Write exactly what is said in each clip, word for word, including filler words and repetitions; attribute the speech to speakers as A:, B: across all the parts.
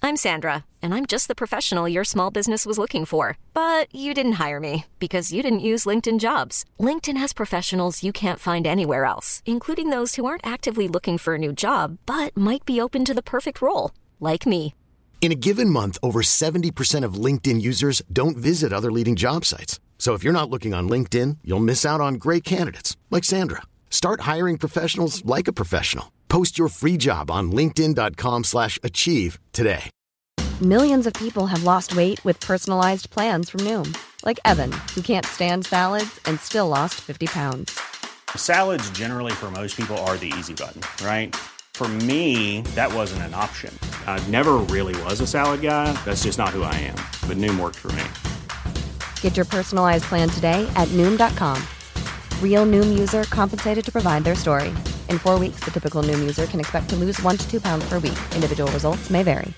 A: I'm Sandra, and I'm just the professional your small business was looking for. But you didn't hire me because you didn't use LinkedIn Jobs. LinkedIn has professionals you can't find anywhere else, including those who aren't actively looking for a new job, but might be open to the perfect role, like me.
B: In a given month, over seventy percent of LinkedIn users don't visit other leading job sites. So if you're not looking on LinkedIn, you'll miss out on great candidates like Sandra. Start hiring professionals like a professional. Post your free job on linkedin.com slash achieve today.
C: Millions of people have lost weight with personalized plans from Noom. Like Evan, who can't stand salads and still lost fifty pounds.
D: Salads generally for most people are the easy button, right? For me, that wasn't an option. I never really was a salad guy. That's just not who I am. But Noom worked for me.
C: Get your personalized plan today at Noom dot com. Real Noom user compensated to provide their story. In four weeks, the typical Noom user can expect to lose one to two pounds per week. Individual results may vary.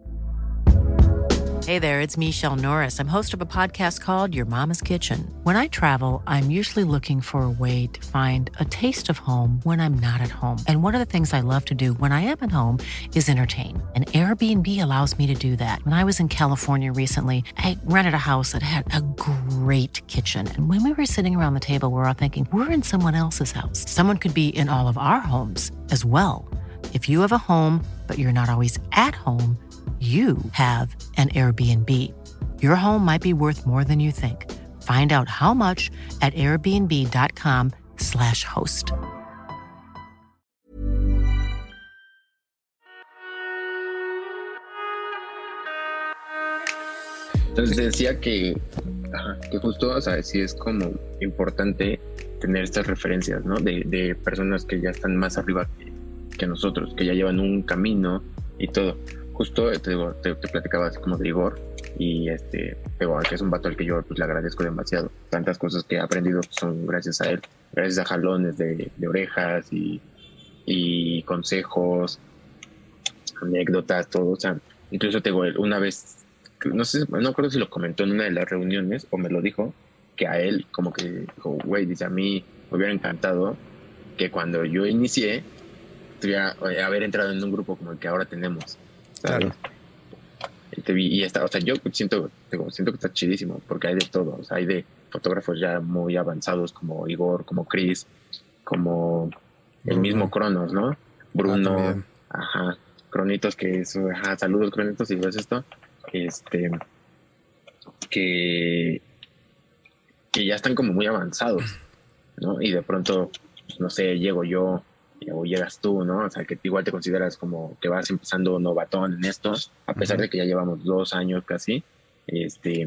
E: Hey there, it's Michelle Norris. I'm host of a podcast called Your Mama's Kitchen. When I travel, I'm usually looking for a way to find a taste of home when I'm not at home. And one of the things I love to do when I am at home is entertain. And Airbnb allows me to do that. When I was in California recently, I rented a house that had a great kitchen. And when we were sitting around the table, we were all thinking, we're in someone else's house. Someone could be in all of our homes as well. If you have a home, but you're not always at home, you have an Airbnb. Your home might be worth more than you think. Find out how much at airbnb.com slash host.
F: Entonces decía que, ajá, que justo, o sea, sí es como importante tener estas referencias, ¿no? De, de personas que ya están más arriba que, que nosotros, que ya llevan un camino y todo. Justo te, digo, te, te platicaba así como de Igor, y este, digo, que es un vato al que yo pues, le agradezco demasiado. Tantas cosas que he aprendido son gracias a él, gracias a jalones de, de orejas y, y consejos, anécdotas, todo. O sea, incluso te digo, una vez, no sé, no recuerdo si lo comentó en una de las reuniones o me lo dijo, que a él como que dijo, güey, dice, a mí me hubiera encantado que cuando yo inicié, tuviera, haber entrado en un grupo como el que ahora tenemos. Claro. Y, te vi, y está, o sea, yo siento, digo, siento que está chidísimo porque hay de todo. O sea, hay de fotógrafos ya muy avanzados como Igor, como Chris, como el uh-huh. mismo Cronos, ¿no? Bruno, ah, ajá, Cronitos, que es, ajá, saludos Cronitos, si ves esto, este, que, que ya están como muy avanzados, ¿no? Y de pronto, no sé, llego yo, o llegas tú, ¿no? O sea, que igual te consideras como que vas empezando novatón en esto, a pesar uh-huh. de que ya llevamos dos años casi, este,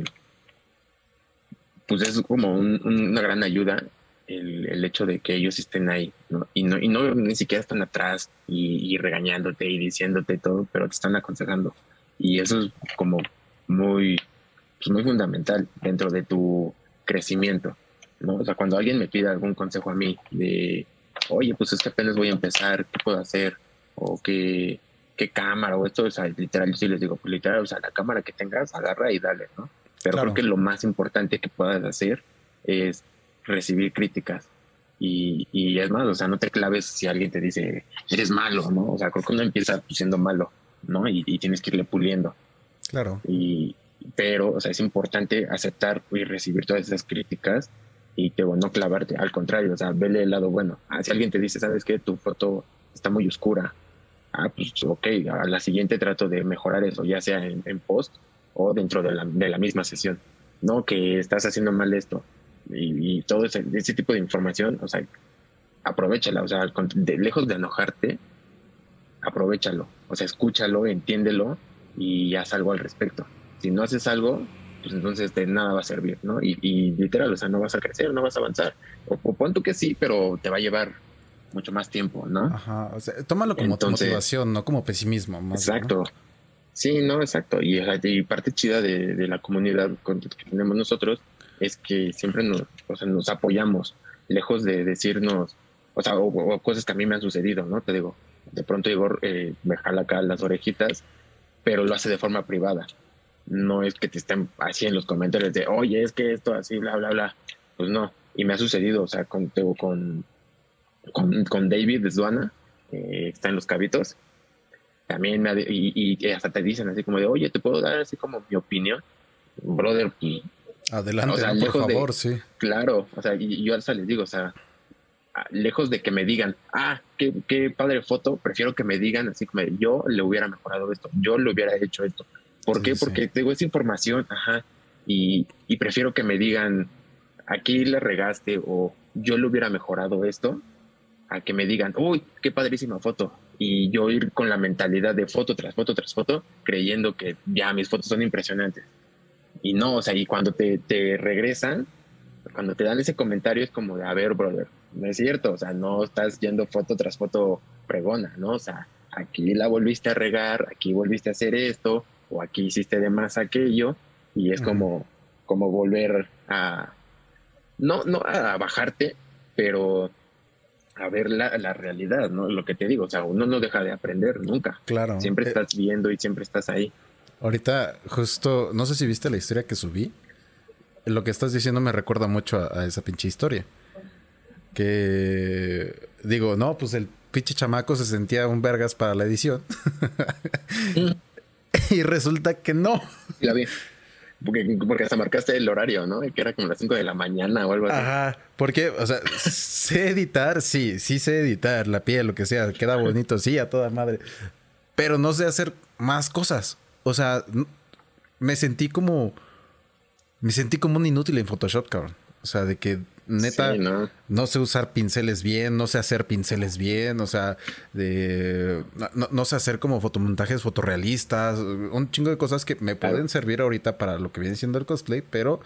F: pues es como un, una gran ayuda el, el hecho de que ellos estén ahí, ¿no? Y no, y no ni siquiera están atrás y, y regañándote y diciéndote todo, pero te están aconsejando. Y eso es como muy, pues muy fundamental dentro de tu crecimiento, ¿no? O sea, cuando alguien me pide algún consejo a mí de oye, pues es que apenas voy a empezar, ¿qué puedo hacer? O qué, qué cámara, o esto, o sea, literal, yo sí les digo, pues literal, o sea, la cámara que tengas, agarra y dale, ¿no? Pero claro. Creo que lo más importante que puedas hacer es recibir críticas. Y, y es más, o sea, no te claves si alguien te dice, eres malo, ¿no? O sea, creo que uno empieza siendo malo, ¿no? Y, y tienes que irle puliendo.
G: Claro.
F: Y, pero, o sea, es importante aceptar y recibir todas esas críticas y que bueno, no clavarte, al contrario, o sea, vele el lado bueno. Ah, si alguien te dice, ¿sabes qué? Tu foto está muy oscura. Ah, pues ok, a la siguiente trato de mejorar eso, ya sea en, en post o dentro de la, de la misma sesión. No, que estás haciendo mal esto. Y, y todo ese, ese tipo de información, o sea, aprovéchala, o sea, de, lejos de enojarte, aprovéchalo, o sea, escúchalo, entiéndelo y haz algo al respecto. Si no haces algo, pues entonces de nada va a servir, ¿no? Y, y literal, o sea, no vas a crecer, no vas a avanzar. O, o pon tú que sí, pero te va a llevar mucho más tiempo, ¿no?
G: Ajá, o sea, tómalo como entonces, motivación, no como pesimismo. Más,
F: exacto. ¿No? Sí, no, exacto. Y, y parte chida de, de la comunidad que tenemos nosotros es que siempre nos, o sea, nos apoyamos, lejos de decirnos, o sea, o, o cosas que a mí me han sucedido, ¿no? Te digo, de pronto Igor eh, me jala acá las orejitas, pero lo hace de forma privada. No es que te estén así en los comentarios de, oye, es que esto así, bla, bla, bla. Pues no. Y me ha sucedido, o sea, con, con, con, con David de Suana, que está en Los Cabitos. también me ha de, y, y hasta te dicen así como de, oye, ¿te puedo dar así como mi opinión? Brother, pues,
G: adelante, o sea, no, por favor,
F: de,
G: sí.
F: Claro, o sea, y yo hasta les digo, o sea, lejos de que me digan, ah, qué, qué padre foto, prefiero que me digan así como de, yo le hubiera mejorado esto, yo le hubiera hecho esto. ¿Por sí, qué? Porque sí. Tengo esa información, ajá, y, y prefiero que me digan, aquí le regaste o yo le hubiera mejorado esto, a que me digan, uy, qué padrísima foto. Y yo ir con la mentalidad de foto tras foto tras foto, creyendo que ya mis fotos son impresionantes. Y no, o sea, y cuando te, te regresan, cuando te dan ese comentario es como de, a ver, brother, no es cierto, o sea, no estás yendo foto tras foto pregona, ¿no? O sea, aquí la volviste a regar, aquí volviste a hacer esto, o aquí hiciste de más aquello, y es uh-huh. como, como volver a, no, no a bajarte, pero a ver la, la realidad, ¿no? Lo que te digo, o sea, uno no deja de aprender nunca.
G: Claro.
F: Siempre estás viendo y siempre estás ahí.
G: Ahorita, justo, no sé si viste la historia que subí. Lo que estás diciendo me recuerda mucho a, a esa pinche historia. Que digo, no, pues el pinche chamaco se sentía un vergas para la edición. mm. Y resulta que no.
F: La vi. Porque, porque hasta marcaste el horario, ¿no? Que era como las cinco de la mañana o algo así.
G: Ajá. Porque, o sea, sé editar, sí, sí sé editar la piel, lo que sea, queda bonito, sí, a toda madre. Pero no sé hacer más cosas. O sea, me sentí como... Me sentí como un inútil en Photoshop, cabrón. O sea, de que neta sí, ¿no? no sé usar pinceles bien, no sé hacer pinceles bien, o sea, de no, no sé hacer como fotomontajes fotorrealistas, un chingo de cosas que me pueden servir ahorita para lo que viene siendo el cosplay, pero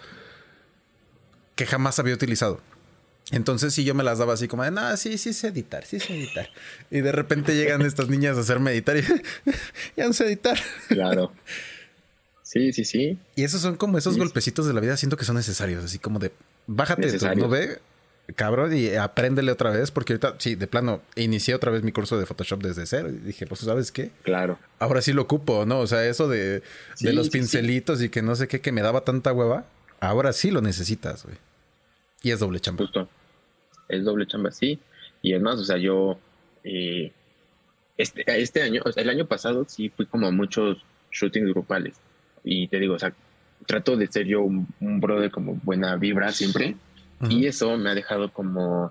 G: que jamás había utilizado. Entonces sí yo me las daba así como de, no, sí, sí sé editar, sí sé editar. Y de repente llegan estas niñas a hacerme editar y ya no sé editar.
F: Claro. Sí, sí, sí.
G: Y esos son como esos sí, golpecitos de la vida, siento que son necesarios, así como de, bájate tu nube, cabrón, y apréndele otra vez, porque ahorita, sí, de plano, inicié otra vez mi curso de Photoshop desde cero, y dije, pues, ¿sabes qué?
F: Claro.
G: Ahora sí lo ocupo, ¿no? O sea, eso de, sí, de los sí, pincelitos sí. y que no sé qué, que me daba tanta hueva, ahora sí lo necesitas, güey. Y es doble chamba.
F: Justo. Es doble chamba, sí. Y además, o sea, yo, eh, este, este año, o sea, el año pasado sí fui como a muchos shootings grupales. Y te digo, o sea, trato de ser yo un, un brother como buena vibra siempre. Uh-huh. Y eso me ha dejado como,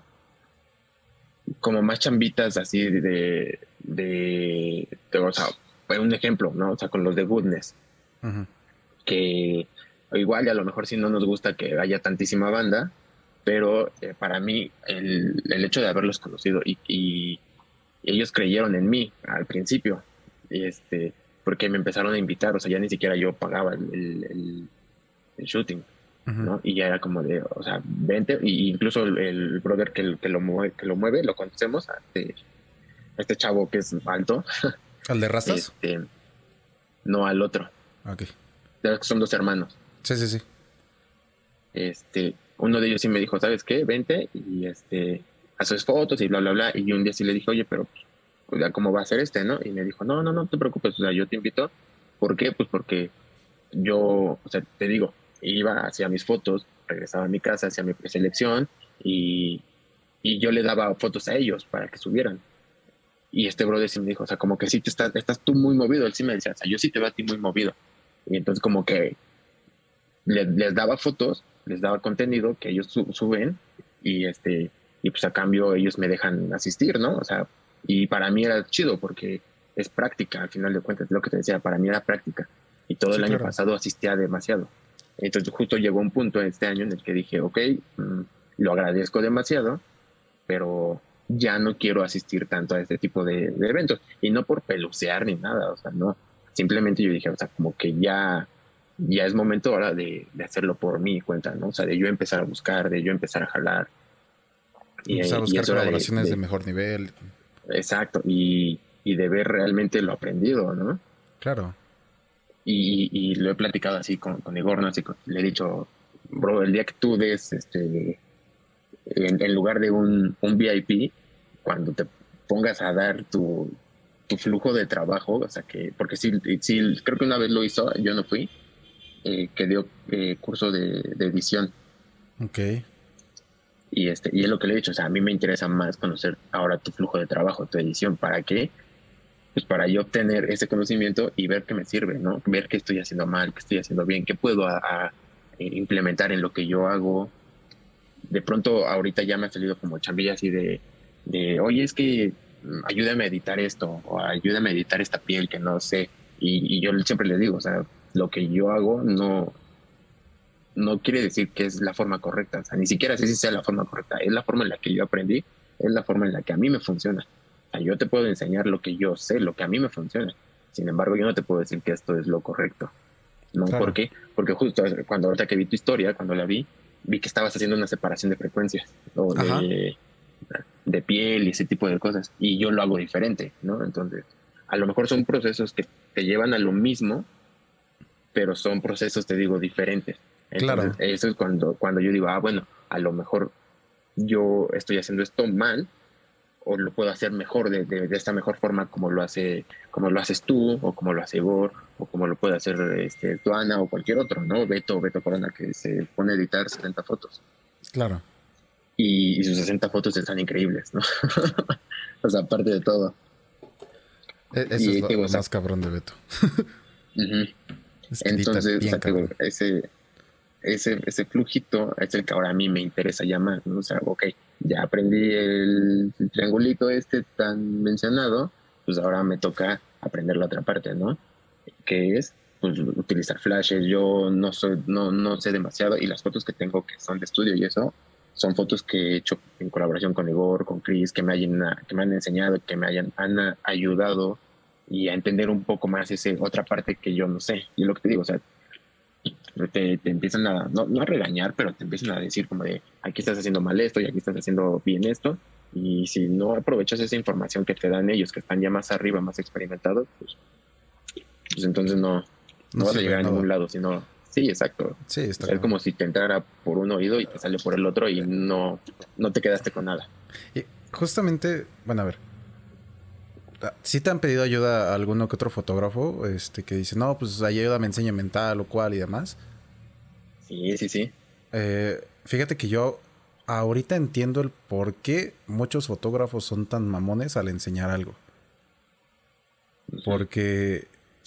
F: como más chambitas así de, de, de, de o sea, un ejemplo, ¿no? O sea, con los de Goodness. Uh-huh. Que igual y a lo mejor sí no nos gusta que haya tantísima banda, pero eh, para mí el, el hecho de haberlos conocido y, y ellos creyeron en mí al principio. Y este... porque me empezaron a invitar, o sea, ya ni siquiera yo pagaba el, el, el shooting, uh-huh. ¿no? Y ya era como de, o sea, vente, y incluso el, el brother que, que, lo mueve, que lo mueve, lo conocemos, a este, a este chavo que es alto.
G: ¿Al de rastas?
F: Este, no, al otro.
G: Ok.
F: Son dos hermanos.
G: Sí, sí, sí.
F: Este, uno de ellos sí me dijo, ¿sabes qué? Vente, y este, haces fotos y bla, bla, bla, y un día sí le dije, oye, pero... pues ya cómo va a ser este, ¿no? Y me dijo, no, no, no te preocupes, o sea, yo te invito. ¿Por qué? Pues porque yo, o sea, te digo, iba hacia mis fotos, regresaba a mi casa, hacia mi preselección y, y yo le daba fotos a ellos para que subieran. Y este brother sí me dijo, o sea, como que sí te estás, estás tú muy movido. Él sí me decía, o sea, yo sí te veo a ti muy movido. Y entonces como que les, les daba fotos, les daba contenido que ellos su, suben y este, y pues a cambio ellos me dejan asistir, ¿no? O sea, y para mí era chido porque es práctica, al final de cuentas, lo que te decía, para mí era práctica. Y todo sí, el año claro. pasado asistía demasiado. Entonces justo llegó un punto este año en el que dije, ok, mmm, lo agradezco demasiado, pero ya no quiero asistir tanto a este tipo de, de eventos. Y no por pelucear ni nada, o sea, no. Simplemente yo dije, o sea, como que ya, ya es momento ahora de, de hacerlo por mi cuenta, ¿no? O sea, de yo empezar a buscar, de yo empezar a jalar.
G: Y, o sea, buscar y colaboraciones de, de, de mejor nivel.
F: Exacto, y, y de ver realmente lo aprendido, ¿no?
G: Claro.
F: Y, y lo he platicado así con, con Igor, ¿no? Así con, le he dicho, bro, el día que tú des, este, en, en lugar de un, un V I P, cuando te pongas a dar tu, tu flujo de trabajo, o sea que, porque sí, sí, creo que una vez lo hizo, yo no fui, eh, que dio eh, curso de, de edición.
G: Ok.
F: Y, este, y es lo que le he dicho, o sea, a mí me interesa más conocer ahora tu flujo de trabajo, tu edición, ¿para qué? pues para yo obtener ese conocimiento y ver qué me sirve, ¿no? Ver qué estoy haciendo mal, qué estoy haciendo bien, qué puedo a, a implementar en lo que yo hago. De pronto ahorita ya me ha salido como chambilla así de, de oye, es que ayúdame a editar esto, o ayúdame a editar esta piel que no sé. Y, y yo siempre les digo, o sea, lo que yo hago no, no quiere decir que es la forma correcta. O sea, ni siquiera sé si sea la forma correcta. Es la forma en la que yo aprendí, es la forma en la que a mí me funciona. O sea, yo te puedo enseñar lo que yo sé, lo que a mí me funciona. Sin embargo, yo no te puedo decir que esto es lo correcto. ¿No?
G: Claro.
F: ¿Por qué? Porque justo cuando ahorita que vi tu historia, cuando la vi, vi que estabas haciendo una separación de frecuencias, o de, de piel y ese tipo de cosas. Y yo lo hago diferente, ¿no? Entonces, a lo mejor son procesos que te llevan a lo mismo, pero son procesos, te digo, diferentes. Entonces, claro. Eso es cuando, cuando yo digo, ah, bueno, a lo mejor yo estoy haciendo esto mal, o lo puedo hacer mejor de, de, de esta mejor forma como lo hace como lo haces tú, o como lo hace Igor, o como lo puede hacer este, Tuana, o cualquier otro, ¿no? Beto, Beto Corona, que se pone a editar sesenta fotos.
G: Claro.
F: Y, y sus sesenta fotos están increíbles, ¿no? O sea, aparte de todo.
G: Eso y, es lo, digo, lo más cabrón de Beto.
F: Uh-huh. Es que entonces, o sea, digo, ese, ese, ese flujito es el que ahora a mí me interesa ya más, ¿no? O sea, ok, ya aprendí el, el triangulito este tan mencionado, pues ahora me toca aprender la otra parte, ¿no? Que es pues, utilizar flashes. Yo no soy, no, no sé demasiado, y las fotos que tengo que son de estudio y eso, son fotos que he hecho en colaboración con Igor, con Chris, que me, hayan, que me han enseñado, que me hayan han ayudado y a entender un poco más esa otra parte que yo no sé. Y lo que te digo, o sea, te, te empiezan a, no, no a regañar, pero te empiezan a decir como de, aquí estás haciendo mal esto y aquí estás haciendo bien esto. Y si no aprovechas esa información que te dan ellos, que están ya más arriba, más experimentados, pues, pues entonces no, no, no vas a llegar a ningún lado, sino... Sí, exacto.
G: Sí, está
F: es como si te entrara por un oído y te sale por el otro y no, no te quedaste con nada.
G: Y justamente, bueno, a ver, ¿sí te han pedido ayuda a alguno que otro fotógrafo este, que dice, no, pues ayúdame, enséñame en tal o cual y demás?
F: Sí, sí, sí.
G: Eh, fíjate que yo ahorita entiendo el por qué muchos fotógrafos son tan mamones al enseñar algo. Uh-huh. Porque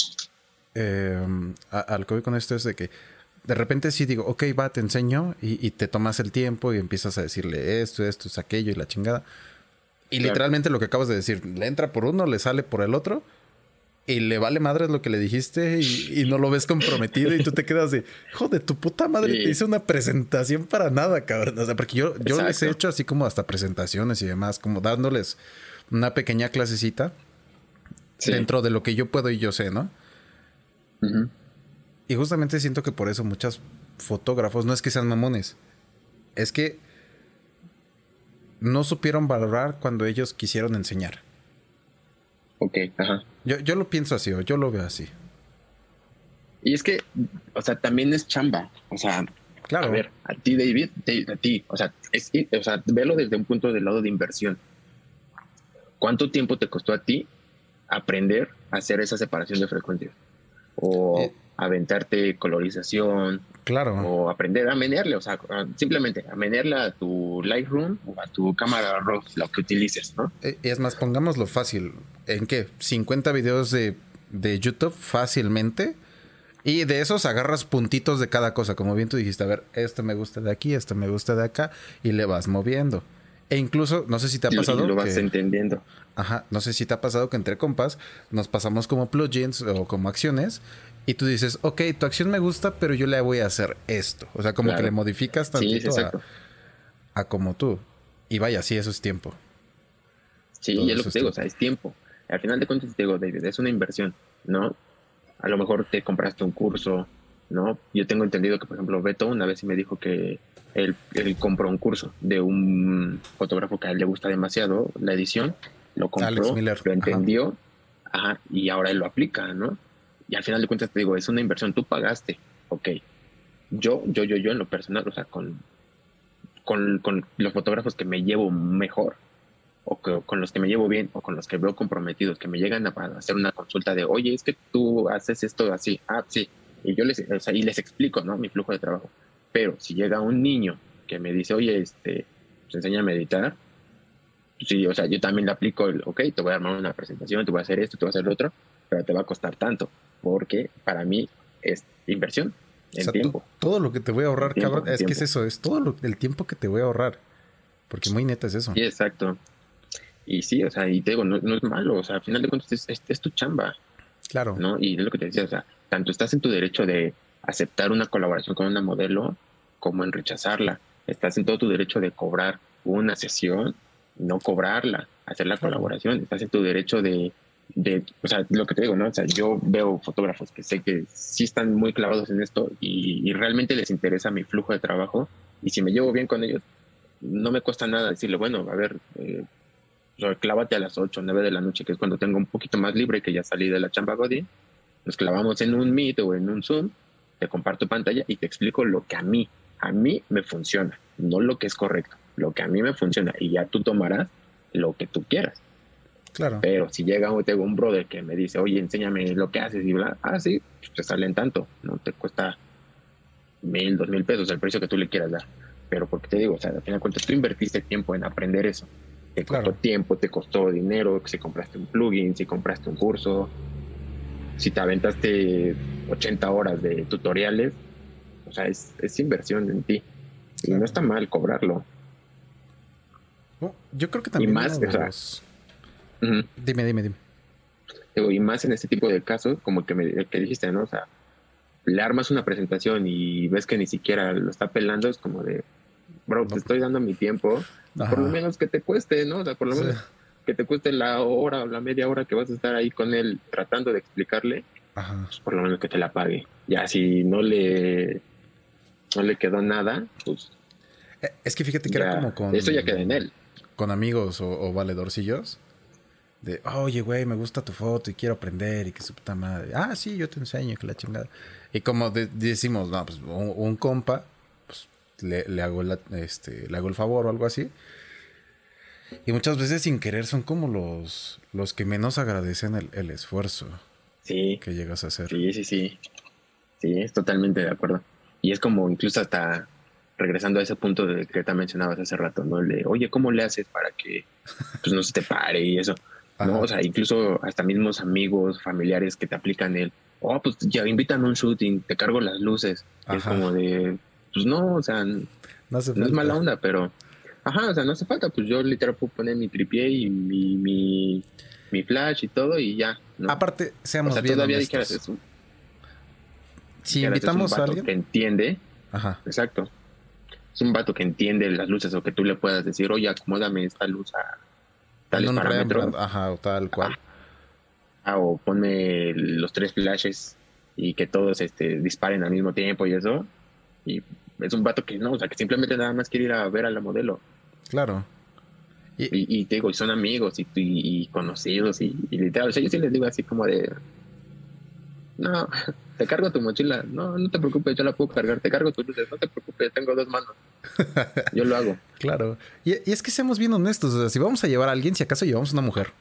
G: eh, a, a lo que voy con esto es de que de repente sí digo, ok, va, te enseño y, y te tomas el tiempo y empiezas a decirle esto, esto, es aquello y la chingada. Y claro, literalmente lo que acabas de decir, le entra por uno, le sale por el otro y le vale madres lo que le dijiste y, y no lo ves comprometido y tú te quedas de, hijo de tu puta madre, sí, te hice una presentación para nada, cabrón. O sea, porque yo, yo les he hecho así como hasta presentaciones y demás, como dándoles una pequeña clasecita, sí, dentro de lo que yo puedo y yo sé, ¿no? Uh-huh. Y justamente siento que por eso muchos fotógrafos, no es que sean mamones, es que no supieron valorar cuando ellos quisieron enseñar.
F: Ok, ajá.
G: Yo, yo lo pienso así, o yo lo veo así.
F: Y es que, o sea, también es chamba. O sea, claro, a ver, a ti, David, a ti, o sea, es, o sea, velo desde un punto del lado de inversión. ¿Cuánto tiempo te costó a ti aprender a hacer esa separación de frecuencias? O eh, aventarte colorización.
G: Claro.
F: O aprender a menearle, o sea, simplemente a menearle a tu Lightroom o a tu cámara RAW, lo que utilices, ¿no?
G: Es más, pongámoslo fácil. ¿En qué? cincuenta videos de, de YouTube fácilmente. Y de esos agarras puntitos de cada cosa. Como bien tú dijiste, a ver, esto me gusta de aquí, esto me gusta de acá. Y le vas moviendo. E incluso, no sé si te ha pasado.
F: Y lo vas
G: que,
F: entendiendo.
G: Ajá, no sé si te ha pasado que entre compas nos pasamos como plugins o como acciones. Y tú dices, ok, tu acción me gusta, pero yo le voy a hacer esto. O sea, como claro, que le modificas tantito, sí, a, a como tú. Y vaya, sí, eso es tiempo.
F: Sí, y es lo que te digo, o sea, es tiempo. Al final de cuentas te digo, David, es una inversión, ¿no? A lo mejor te compraste un curso, ¿no? Yo tengo entendido que, por ejemplo, Beto una vez sí me dijo que él, él compró un curso de un fotógrafo que a él le gusta demasiado la edición. Lo compró,
G: Alex Miller.
F: Lo entendió, ajá. Ajá, y ahora él lo aplica, ¿no? Y al final de cuentas te digo, es una inversión, tú pagaste, ok. Yo, yo, yo, yo en lo personal, o sea, con, con, con los fotógrafos que me llevo mejor, o que, con los que me llevo bien, o con los que veo comprometidos, que me llegan a, a hacer una consulta de, oye, es que tú haces esto así, ah, sí, y yo les, o sea, y les explico, ¿no? Mi flujo de trabajo. Pero si llega un niño que me dice, oye, este, pues enséñame a editar, sí, o sea, yo también le aplico el, ok, te voy a armar una presentación, te voy a hacer esto, te voy a hacer lo otro, pero te va a costar tanto, porque para mí es inversión en o sea, tiempo.
G: Todo lo que te voy a ahorrar, tiempo, cabrón, es
F: tiempo.
G: que es eso, es todo lo, el tiempo que te voy a ahorrar, porque muy neta es eso.
F: Sí, exacto. Y sí, o sea, y te digo, no, no es malo, o sea, al final de cuentas es, es, es tu chamba.
G: Claro.
F: ¿No? Y es lo que te decía, o sea, tanto estás en tu derecho de aceptar una colaboración con una modelo como en rechazarla. Estás en todo tu derecho de cobrar una sesión, no cobrarla, hacer la claro. colaboración. Estás en tu derecho de, de, o sea, lo que te digo, ¿no? O sea, yo veo fotógrafos que sé que sí están muy clavados en esto y, y realmente les interesa mi flujo de trabajo. Y si me llevo bien con ellos, no me cuesta nada decirle, bueno, a ver, eh, o sea, clávate a las ocho o nueve de la noche, que es cuando tengo un poquito más libre, que ya salí de la chamba Godín. Nos clavamos en un Meet o en un Zoom, te comparto pantalla y te explico lo que a mí, a mí me funciona, no lo que es correcto, lo que a mí me funciona, y ya tú tomarás lo que tú quieras.
G: Claro.
F: Pero si llega un, tengo un brother que me dice, oye, enséñame lo que haces y bla, ah, sí, pues te salen tanto, no te cuesta mil, dos mil pesos el precio que tú le quieras dar. Pero porque te digo, o sea, al final de cuentas tú invertiste tiempo en aprender eso. Te costó claro. tiempo, te costó dinero, si compraste un plugin, si compraste un curso, si te aventaste ochenta horas de tutoriales, o sea, es, es inversión en ti. Y no está mal cobrarlo.
G: Oh, yo creo que también...
F: Y más,
G: los...
F: o sea... Uh-huh.
G: Dime, dime, dime.
F: Digo, y más en este tipo de casos, como que, me, que dijiste, ¿no? O sea, le armas una presentación y ves que ni siquiera lo está pelando, es como de... Bro, te estoy dando mi tiempo, Ajá. por lo menos que te cueste, ¿no? O sea, por lo sí. menos que te cueste la hora o la media hora que vas a estar ahí con él tratando de explicarle,
G: Ajá.
F: pues por lo menos que te la pague. Ya si no le no le quedó nada, pues...
G: Es que fíjate que ya, era como con...
F: Eso ya queda en él.
G: Con amigos o, o valedorcillos. De, oye, güey, me gusta tu foto y quiero aprender y que su puta madre. Ah, sí, yo te enseño, que la chingada. Y como de, decimos, no, pues un, un compa... Le, le hago la, este, le hago el favor o algo así. Y muchas veces sin querer son como los, los que menos agradecen el, el esfuerzo
F: sí.
G: que llegas a hacer.
F: Sí, sí, sí. Sí, es totalmente de acuerdo. Y es como incluso hasta regresando a ese punto de que te mencionabas hace rato, ¿no? El de, oye, ¿cómo le haces para que pues, no se te pare y eso? ¿No? O sea, incluso hasta mismos amigos, familiares que te aplican el, oh, pues ya invitan a un shooting, te cargo las luces. Es como de... Pues no, o sea, no, no es mala onda, pero... Ajá, o sea, no hace falta. Pues yo literal puedo poner mi tripié y mi, mi, mi flash y todo y ya, ¿no?
G: Aparte, seamos
F: o sea,
G: bien
F: todavía
G: honestos.
F: dijeras eso.
G: Si
F: dijeras,
G: invitamos
F: es un
G: a
F: vato
G: alguien...
F: que entiende.
G: Ajá.
F: Exacto. Es un vato que entiende las luces o que tú le puedas decir, oye, acomódame esta luz a tales parámetros.
G: Ajá, o tal cual.
F: Ah, o ponme los tres flashes y que todos este, disparen al mismo tiempo y eso. Y es un vato que no, o sea, que simplemente nada más quiere ir a ver a la modelo.
G: Claro.
F: Y, y, y te digo, y son amigos y, y, y conocidos y, y literal, o sea, yo sí les digo así como de, no, te cargo tu mochila, no, no te preocupes, yo la puedo cargar, te cargo tus luces, no te preocupes, tengo dos manos, yo lo hago.
G: Claro. Y, y es que seamos bien honestos, o sea, si vamos a llevar a alguien, si acaso llevamos una mujer.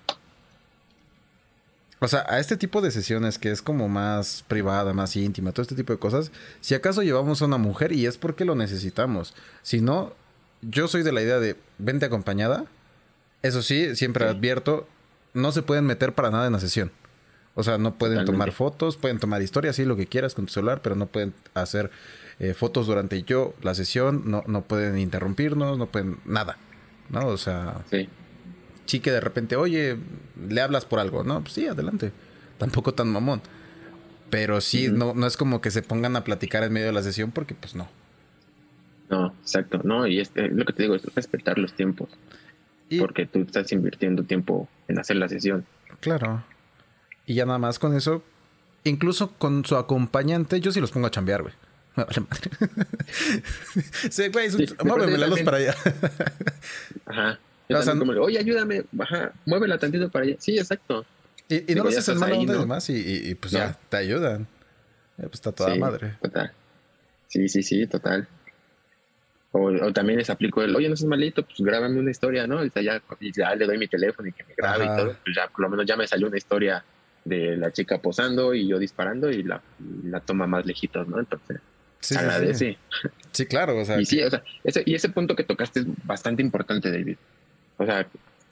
G: O sea, a este tipo de sesiones que es como más privada, más íntima, todo este tipo de cosas, si acaso llevamos a una mujer y es porque lo necesitamos. Si no, yo soy de la idea de vente acompañada. Eso sí, siempre sí. advierto, no se pueden meter para nada en la sesión. O sea, no pueden Totalmente. tomar fotos, pueden tomar historias, sí, lo que quieras con tu celular, pero no pueden hacer eh, fotos durante yo la sesión, no, no pueden interrumpirnos, no pueden nada, ¿no? O sea...
F: Sí.
G: Sí que de repente, oye, le hablas por algo, ¿no? Pues sí, adelante. Tampoco tan mamón. Pero sí, uh-huh. no, no es como que se pongan a platicar en medio de la sesión porque pues no.
F: No, exacto. No, y es, es lo que te digo, es respetar los tiempos. Y, porque tú estás invirtiendo tiempo en hacer la sesión.
G: Claro. Y ya nada más con eso, incluso con su acompañante, yo sí los pongo a chambear, güey. Me vale madre. Sí, güey, sí, muéveme la luz para allá.
F: Ajá. O sea, como, oye, ayúdame, baja, muévela tantito para allá. Sí, exacto.
G: Y, y Digo, no lo haces en mala onda y demás, y, y, y pues no. ya te ayudan. Eh, pues está toda
F: sí,
G: madre.
F: Total. Sí, sí, sí, total. O, o también les aplico el, oye, no seas malito, pues grábame una historia, ¿no? Y ya, y ya le doy mi teléfono y que me grabe Ajá. y todo. Pues ya, por lo menos ya me salió una historia de la chica posando y yo disparando y la, la toma más lejitos, ¿no? Entonces,
G: sí,
F: agradece.
G: Sí, sí, claro. O sea,
F: y
G: que...
F: sí, o sea, ese, y ese punto que tocaste es bastante importante, David. O sea,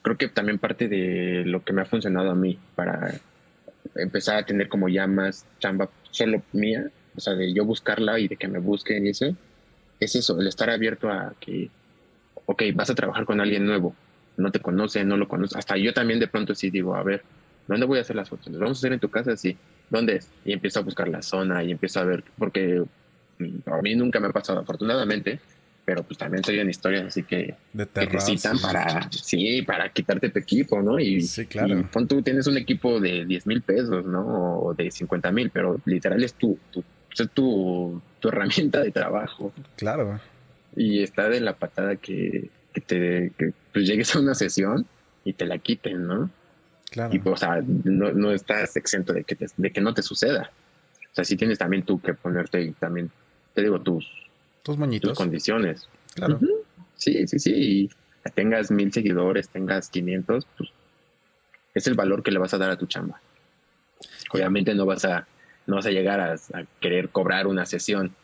F: creo que también parte de lo que me ha funcionado a mí para empezar a tener como ya más chamba solo mía, o sea, de yo buscarla y de que me busquen y eso, es eso, el estar abierto a que, ok, vas a trabajar con alguien nuevo, no te conoce, no lo conoce, hasta yo también de pronto sí digo, a ver, ¿dónde voy a hacer las fotos? ¿Las vamos a hacer en tu casa? Sí. ¿Dónde es? Y empiezo a buscar la zona y empiezo a ver, porque a mí nunca me ha pasado, afortunadamente, pero pues también soy en historias, así que
G: De
F: que
G: terror,
F: necesitan
G: sí.
F: para, sí, para quitarte tu equipo, ¿no? Y,
G: Sí, claro.
F: y pon tú tienes un equipo de diez mil pesos, ¿no? O de cincuenta mil, pero literal es tu, tu, es tu, tu herramienta de trabajo.
G: Claro.
F: Y está de la patada que, que te que, pues, llegues a una sesión y te la quiten, ¿no?
G: Claro.
F: Y, o sea, no, no estás exento de que, te, de que no te suceda. O sea, sí tienes también tú que ponerte y también, te digo, tus,
G: Tus
F: tus
G: moñitos.
F: condiciones.
G: Claro.
F: Ujú. Sí, sí, sí. Y tengas mil seguidores, tengas quinientos, pues es el valor que le vas a dar a tu chamba. Obviamente no vas a, no vas a llegar a, a querer cobrar una sesión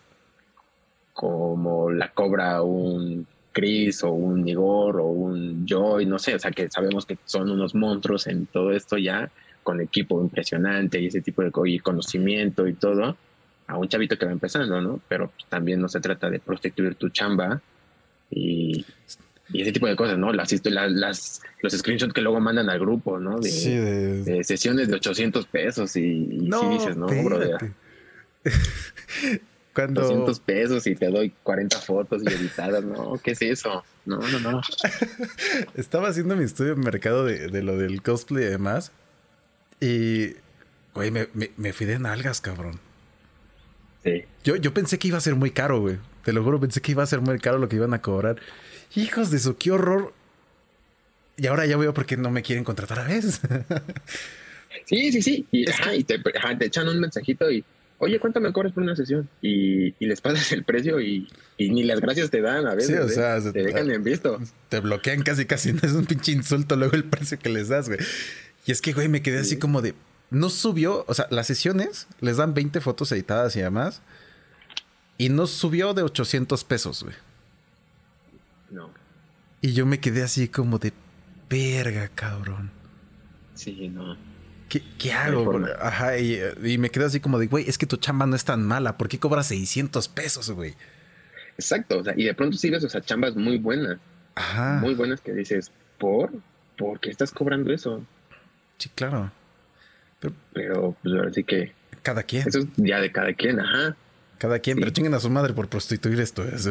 F: como la cobra un Chris o un Igor o un Joy, no sé, o sea que sabemos que son unos monstruos en todo esto ya, con equipo impresionante y ese tipo de co- y conocimiento y todo, a un chavito que va empezando, ¿no? Pero pues, también no se trata de prostituir tu chamba y, y ese tipo de cosas, ¿no? Las, las, las los screenshots que luego mandan al grupo, ¿no? De,
G: Sí, de...
F: de sesiones de ochocientos pesos y, y
G: No,
F: sí dices, no, brother,
G: espérate. Cuando...
F: doscientos pesos y te doy cuarenta fotos y editadas, no, ¿qué es eso? No, no, no.
G: Estaba haciendo mi estudio en mercado de, de lo del cosplay y demás. Y, güey, me, me, me fui de nalgas, cabrón.
F: Sí.
G: Yo, yo pensé que iba a ser muy caro, güey. Te lo juro, pensé que iba a ser muy caro lo que iban a cobrar. Hijos de eso, qué horror. Y ahora ya veo por qué no me quieren contratar a veces.
F: Sí, sí, sí. Y, ajá, y te, ajá, te echan un mensajito y, oye, ¿cuánto me cobras por una sesión? Y, y les pasas el precio y, y ni las gracias te dan a veces.
G: Sí, o
F: ¿eh?
G: sea,
F: te dejan en visto.
G: Te bloquean casi, casi. No es un pinche insulto luego el precio que les das, güey. Y es que, güey, me quedé así como de... No subió... O sea, las sesiones les dan veinte fotos editadas y demás. Y no subió de ochocientos pesos, güey.
F: No.
G: Y yo me quedé así como de... Verga, cabrón.
F: Sí, no.
G: ¿Qué, qué
F: No hay
G: hago?
F: forma.
G: Ajá, y, y me quedé así como de... Güey, es que tu chamba no es tan mala. ¿Por qué cobras seiscientos pesos, güey?
F: Exacto. O sea, y de pronto sí ves, o sea, chambas muy buenas.
G: Ajá.
F: Muy buenas que dices, ¿por? ¿Por qué estás cobrando eso?
G: Sí, claro. Pero
F: Pero, pues ahora sí que
G: cada quien.
F: eso es ya de cada quien, ajá.
G: Cada quien.
F: Sí.
G: Pero chinguen a su madre por prostituir esto. ¿eh?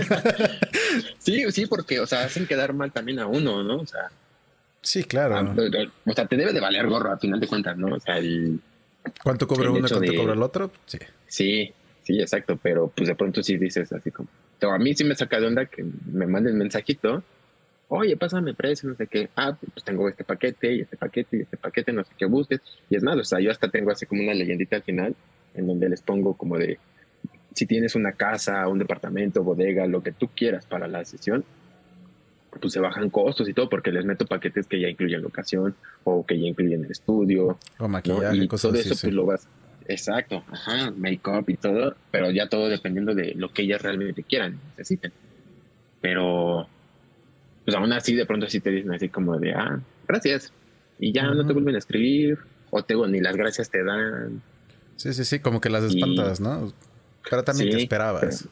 F: Sí, sí, porque, o sea, hacen quedar mal también a uno, ¿no? O sea,
G: Sí, claro.
F: a- o sea, te debe de valer gorro al final de cuentas, ¿no? O sea, el,
G: ¿Cuánto cobra
F: el
G: uno y
F: hecho
G: cuánto
F: de-
G: cobra el otro? Sí.
F: sí, sí, exacto, pero pues de pronto sí dices así como, o a mí sí me saca de onda que me manden mensajito, oye, pásame precio, no sé qué, ah, pues tengo este paquete y este paquete y este paquete, no sé qué busques, y es más, o sea, yo hasta tengo así como una leyendita al final, en donde les pongo como de, si tienes una casa, un departamento, bodega, lo que tú quieras para la sesión, pues se bajan costos y todo, porque les meto paquetes que ya incluyen locación, o que ya incluyen el estudio,
G: O
F: ¿no?
G: maquillaje,
F: Y
G: cosas
F: todo
G: así.
F: eso
G: sí.
F: pues lo vas, exacto, ajá, make-up y todo, pero ya todo dependiendo de lo que ellas realmente quieran, necesiten. Pero, pues aún así, de pronto sí te dicen así como de, ah, gracias, y ya no te
G: Ujú.
F: vuelven a escribir, o te, ni las gracias te dan.
G: Sí, sí, sí. Como que las
F: Y-
G: espantas, ¿no? Pero también
F: Sí,
G: te esperabas.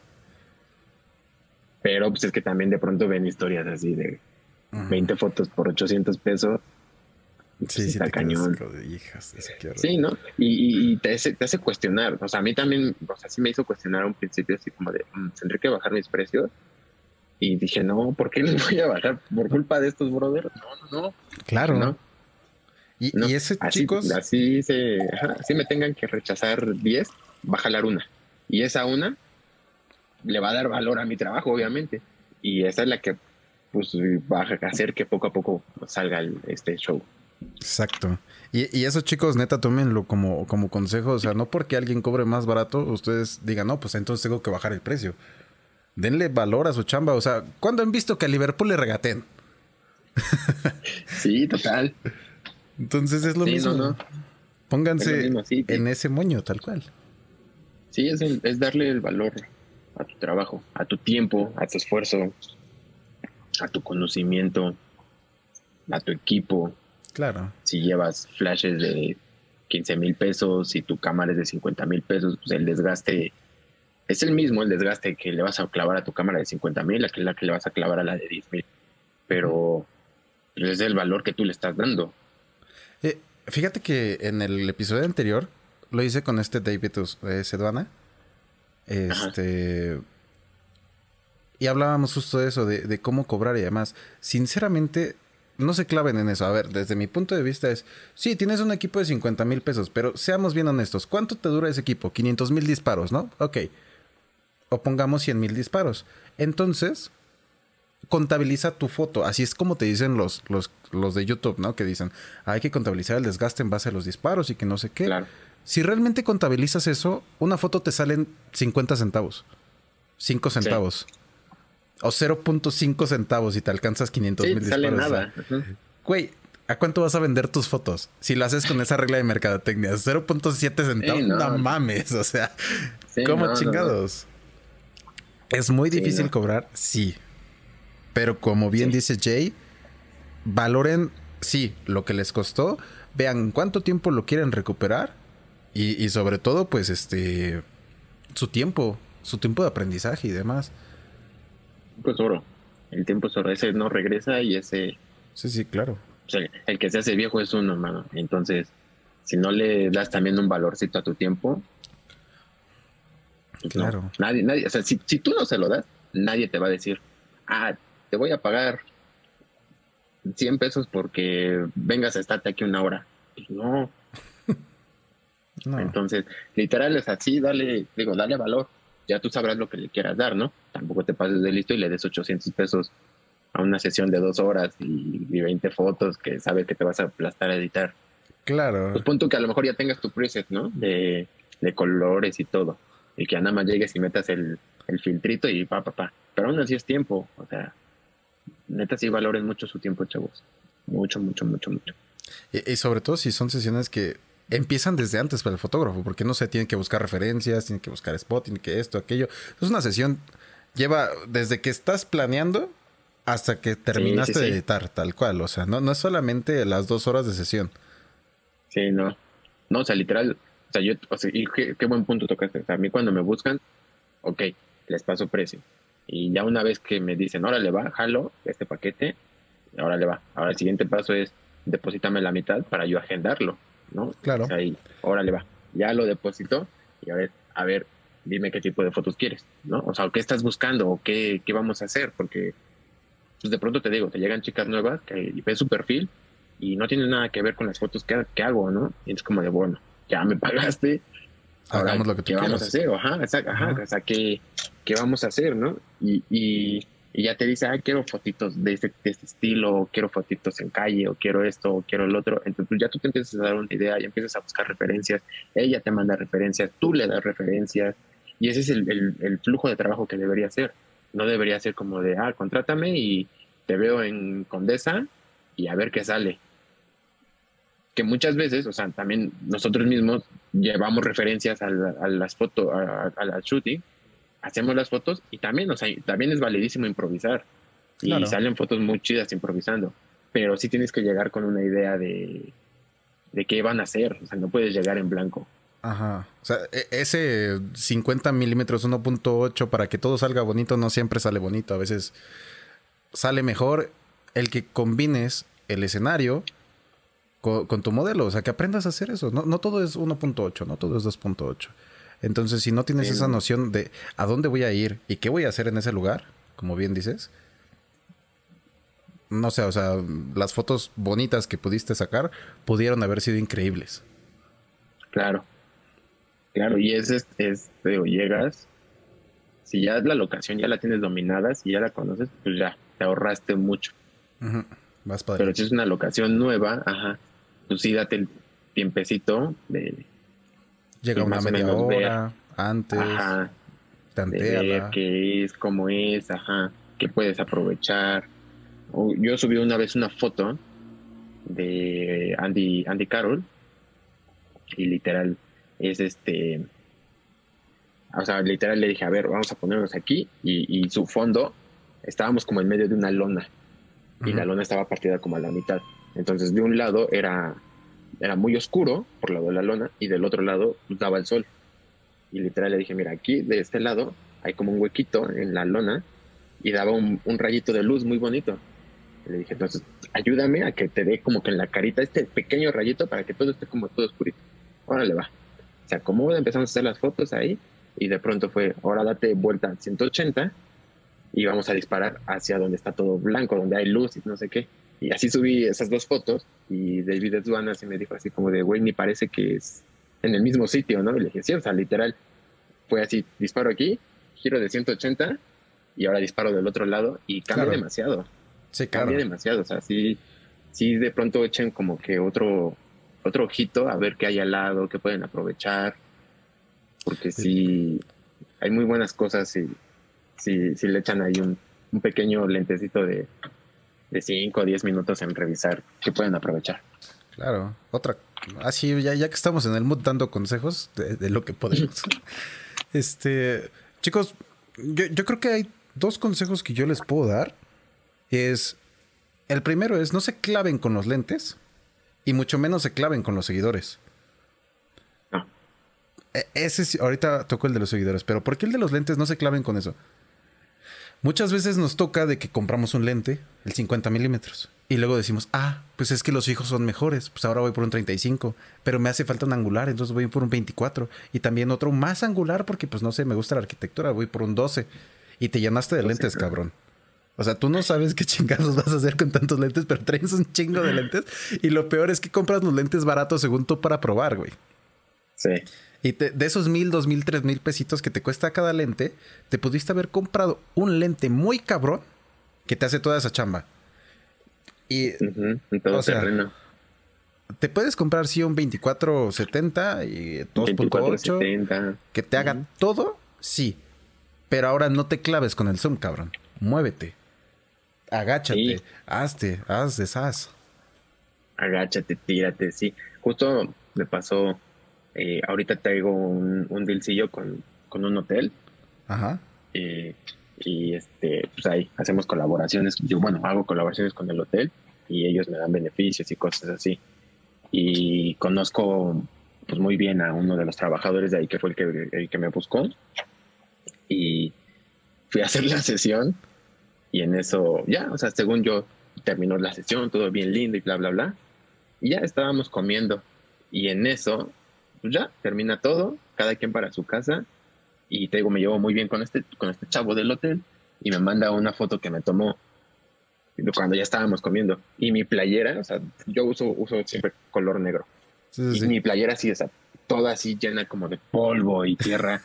F: Pero pues es que también de pronto ven historias así de
G: Ujú.
F: veinte fotos por ochocientos pesos. Pues
G: Sí, sí,
F: está
G: te quedas
F: cañón.
G: como de hijas. Eso qué horror.
F: Sí, ¿no? Y, y, y te, hace, te hace cuestionar. O sea, a mí también, o sea, sí me hizo cuestionar a un principio así como de, "Mm, tendré que bajar mis precios". Y dije, no, ¿por qué les voy a bajar? ¿Por culpa de estos brothers? No, no, no.
G: Claro.
F: No,
G: Y,
F: no.
G: y ese,
F: así,
G: chicos...
F: Así, se, ajá, así me tengan que rechazar diez, va a jalar una. Y esa una le va a dar valor a mi trabajo, obviamente. Y esa es la que pues va a hacer que poco a poco salga el, este show.
G: Exacto. Y, y eso, chicos, neta, tómenlo como, como consejo. O sea, no porque alguien cobre más barato, ustedes digan, no, pues entonces tengo que bajar el precio. Denle valor a su chamba. O sea, ¿cuándo han visto que a Liverpool le regateen?
F: Sí, total.
G: Entonces es lo
F: Sí,
G: mismo.
F: no, no.
G: Pónganse
F: Es lo mismo, sí, sí.
G: en ese moño, tal cual.
F: Sí, es, el- es darle el valor a tu trabajo, a tu tiempo, a tu esfuerzo, a tu conocimiento. a tu equipo.
G: Claro.
F: Si llevas flashes de quince mil pesos, si tu cámara es de cincuenta mil pesos, pues el desgaste es el mismo, el desgaste que le vas a clavar a tu cámara de cincuenta mil, la que la que le vas a clavar a la de diez mil. Pero pues, es el valor que tú le estás dando.
G: Eh, fíjate que en el episodio anterior lo hice con este David eh, Seduana. Este. Ajá. Y hablábamos justo de eso, de, de cómo cobrar y demás. Sinceramente, no se claven en eso. A ver, desde mi punto de vista es... Sí, tienes un equipo de cincuenta mil pesos, pero seamos bien honestos. ¿Cuánto te dura ese equipo? quinientos mil disparos, ¿no? Ok. O pongamos cien mil disparos. Entonces, contabiliza tu foto. Así es como te dicen los, los, los de YouTube, ¿no? Que dicen, hay que contabilizar el desgaste en base a los disparos y que no sé qué.
F: Claro.
G: Si realmente contabilizas eso, una foto te sale en cincuenta centavos. cinco centavos. Sí. O cero punto cinco centavos si te alcanzas quinientos mil
F: sí,
G: disparos.
F: Sale nada. Uh-huh.
G: Güey, ¿a cuánto vas a vender tus fotos? Si lo haces con esa regla de mercadotecnia, cero punto siete centavos, sí, no. no mames. O sea, sí, ¿cómo no, chingados? No. ¿Es muy difícil sí, no. cobrar? Sí. Pero como bien sí. dice Jay, valoren, sí, lo que les costó. Vean cuánto tiempo lo quieren recuperar. Y, y sobre todo, pues, este... Su tiempo. Su tiempo de aprendizaje y demás.
F: Pues oro. El tiempo es oro. Ese no regresa y ese...
G: Sí, sí, claro.
F: O sea, el que se hace viejo es uno, hermano. Entonces, si no le das también un valorcito a tu tiempo... Pues
G: claro.
F: No, nadie, nadie... O sea, si, si tú no se lo das, nadie te va a decir... Ah, te voy a pagar cien pesos porque vengas a estarte aquí una hora. Pues no. no. Entonces, literal es así, dale, digo, dale valor. Ya tú sabrás lo que le quieras dar, ¿no? Tampoco te pases de listo y le des ochocientos pesos a una sesión de dos horas y, y veinte fotos que sabes que te vas a aplastar a editar.
G: Claro.
F: Pues punto que a lo mejor ya tengas tu preset, ¿no? De, de colores y todo. Y que nada más llegues y metas el, el filtrito y pa, pa, pa. Pero aún así es tiempo. O sea, neta sí valoren mucho su tiempo, chavos. Mucho, mucho, mucho, mucho.
G: Y, y sobre todo si son sesiones que... empiezan desde antes para el fotógrafo, porque no sé, tienen que buscar referencias, tienen que buscar spot, tienen que esto, aquello. Es una sesión, lleva desde que estás planeando hasta que terminaste sí, sí, sí. de editar, tal cual. O sea, no, no es solamente las dos horas de sesión.
F: Sí, no. No, o sea, literal, o sea, yo, o sea, y qué, qué buen punto tocaste. O sea, a mí cuando me buscan, ok, les paso precio. Y ya una vez que me dicen, órale va, jalo este paquete, órale va. Ahora el siguiente paso es, deposítame la mitad para yo agendarlo. ¿No?
G: Claro.
F: O sea, ahí, órale va, ya lo depositó y a ver, a ver, dime qué tipo de fotos quieres, ¿no? O sea, ¿qué estás buscando o qué, qué vamos a hacer? Porque pues de pronto te digo, te llegan chicas nuevas que ves su perfil y no tienen nada que ver con las fotos que, que hago, ¿no? Y es como de, bueno, ya me pagaste, ahora,
G: hagamos lo que tú
F: ¿qué
G: quieras.
F: vamos a hacer? Ajá, exacto, ajá, ajá. O sea, ¿qué, ¿qué vamos a hacer, no? Y, y Y ya te dice, ah, quiero fotitos de este, de este estilo, quiero fotitos en calle, o quiero esto, o quiero el otro. Entonces ya tú te empiezas a dar una idea y empiezas a buscar referencias. Ella te manda referencias, tú le das referencias. Y ese es el, el, el flujo de trabajo que debería ser. No debería ser como de, ah, contrátame y te veo en Condesa y a ver qué sale. Que muchas veces, o sea, también nosotros mismos llevamos referencias a, la, a las fotos, a, a la shooting, hacemos las fotos y también, o sea, también es validísimo improvisar. Claro. Y salen fotos muy chidas improvisando. Pero sí tienes que llegar con una idea de, de qué van a hacer. O sea, no puedes llegar en blanco.
G: Ajá. O sea, ese cincuenta milímetros uno punto ocho para que todo salga bonito no siempre sale bonito. A veces sale mejor el que combines el escenario con, con tu modelo. O sea, que aprendas a hacer eso. No, no todo es uno punto ocho, no todo es dos punto ocho. Entonces, si no tienes sí, esa noción de a dónde voy a ir y qué voy a hacer en ese lugar, como bien dices, no sé, o sea, las fotos bonitas que pudiste sacar pudieron haber sido increíbles.
F: Claro, claro, y es, es, es digo, llegas, si ya la locación ya la tienes dominada, si ya la conoces, pues ya, te ahorraste mucho.
G: Uh-huh. Vas padre.
F: Pero si es una locación nueva, ajá, pues sí date el tiempecito de...
G: Llega una media hora ver, antes,
F: ajá,
G: tanteala.
F: De ver qué es, cómo es, ajá, qué puedes aprovechar. Yo subí una vez una foto de Andy, Andy Carroll y literal es este, o sea, literal le dije, a ver, vamos a ponernos aquí y, y su fondo, estábamos como en medio de una lona y uh-huh. la lona estaba partida como a la mitad. Entonces de un lado era, era muy oscuro por lado de la lona y del otro lado daba el sol. Y literal le dije, mira, aquí de este lado hay como un huequito en la lona y daba un, un rayito de luz muy bonito. Y le dije, entonces ayúdame a que te dé como que en la carita este pequeño rayito para que todo esté como todo oscurito. Órale, va. Se acomoda, empezamos a hacer las fotos ahí y de pronto fue, ahora date vuelta a ciento ochenta y vamos a disparar hacia donde está todo blanco, donde hay luz y no sé qué. Y así subí esas dos fotos y David Edzuana así me dijo así como de, güey, ni parece que es en el mismo sitio, ¿no? Y le dije, sí, o sea, literal, fue así, disparo aquí, giro de ciento ochenta y ahora disparo del otro lado y cambia claro. demasiado.
G: Sí, claro.
F: Cambia demasiado, o sea, sí, sí de pronto echen como que otro... otro ojito a ver qué hay al lado, qué pueden aprovechar, porque sí, hay muy buenas cosas si, si, si le echan ahí un, un pequeño lentecito de, de cinco o diez minutos en revisar qué pueden aprovechar.
G: Claro, otra, así ah, ya, ya que estamos en el mood dando consejos de, de lo que podemos. este, chicos, yo, yo creo que hay dos consejos que yo les puedo dar. Es, el primero es no se claven con los lentes. Y mucho menos se claven con los seguidores.
F: No.
G: Ese es, ahorita tocó el de los seguidores, pero ¿por qué el de los lentes no se claven con eso? Muchas veces nos toca de que compramos un lente, el cincuenta milímetros, y luego decimos, ah, pues es que los fijos son mejores, pues ahora voy por un treinta y cinco, pero me hace falta un angular, entonces voy por un veinticuatro, y también otro más angular porque pues no sé, me gusta la arquitectura, voy por un doce, y te llenaste de lentes, cabrón. O sea, tú no sabes qué chingados vas a hacer con tantos lentes, pero traes un chingo de lentes. Y lo peor es que compras los lentes baratos según tú para probar, güey.
F: Sí.
G: Y te, de esos mil, dos mil, tres mil pesitos que te cuesta cada lente, te pudiste haber comprado un lente muy cabrón que te hace toda esa chamba. Y,
F: uh-huh, en todo
G: o sea,
F: terreno.
G: Te puedes comprar, sí, un veinticuatro setenta y dos punto ocho que te haga uh-huh. todo, sí. Pero ahora no te claves con el zoom, cabrón. Muévete. Agáchate, sí. hazte, haz, deshaz.
F: Agáchate, tírate, sí. Justo me pasó, eh, ahorita traigo un, un dealcillo con, con un hotel.
G: Ajá.
F: Eh, y este, pues ahí hacemos colaboraciones. Yo, bueno, hago colaboraciones con el hotel y ellos me dan beneficios y cosas así. Y conozco pues muy bien a uno de los trabajadores de ahí que fue el que, el que me buscó. Y fui a hacer la sesión. Y en eso, ya, o sea, según yo, terminó la sesión, todo bien lindo y bla, bla, bla. Y ya estábamos comiendo. Y en eso, pues ya, termina todo, cada quien para su casa. Y te digo, me llevo muy bien con este, con este chavo del hotel. Y me manda una foto que me tomó cuando ya estábamos comiendo. Y mi playera, o sea, yo uso, uso siempre color negro. Sí, sí, y sí. Mi playera así, o sea, toda así llena como de polvo y tierra.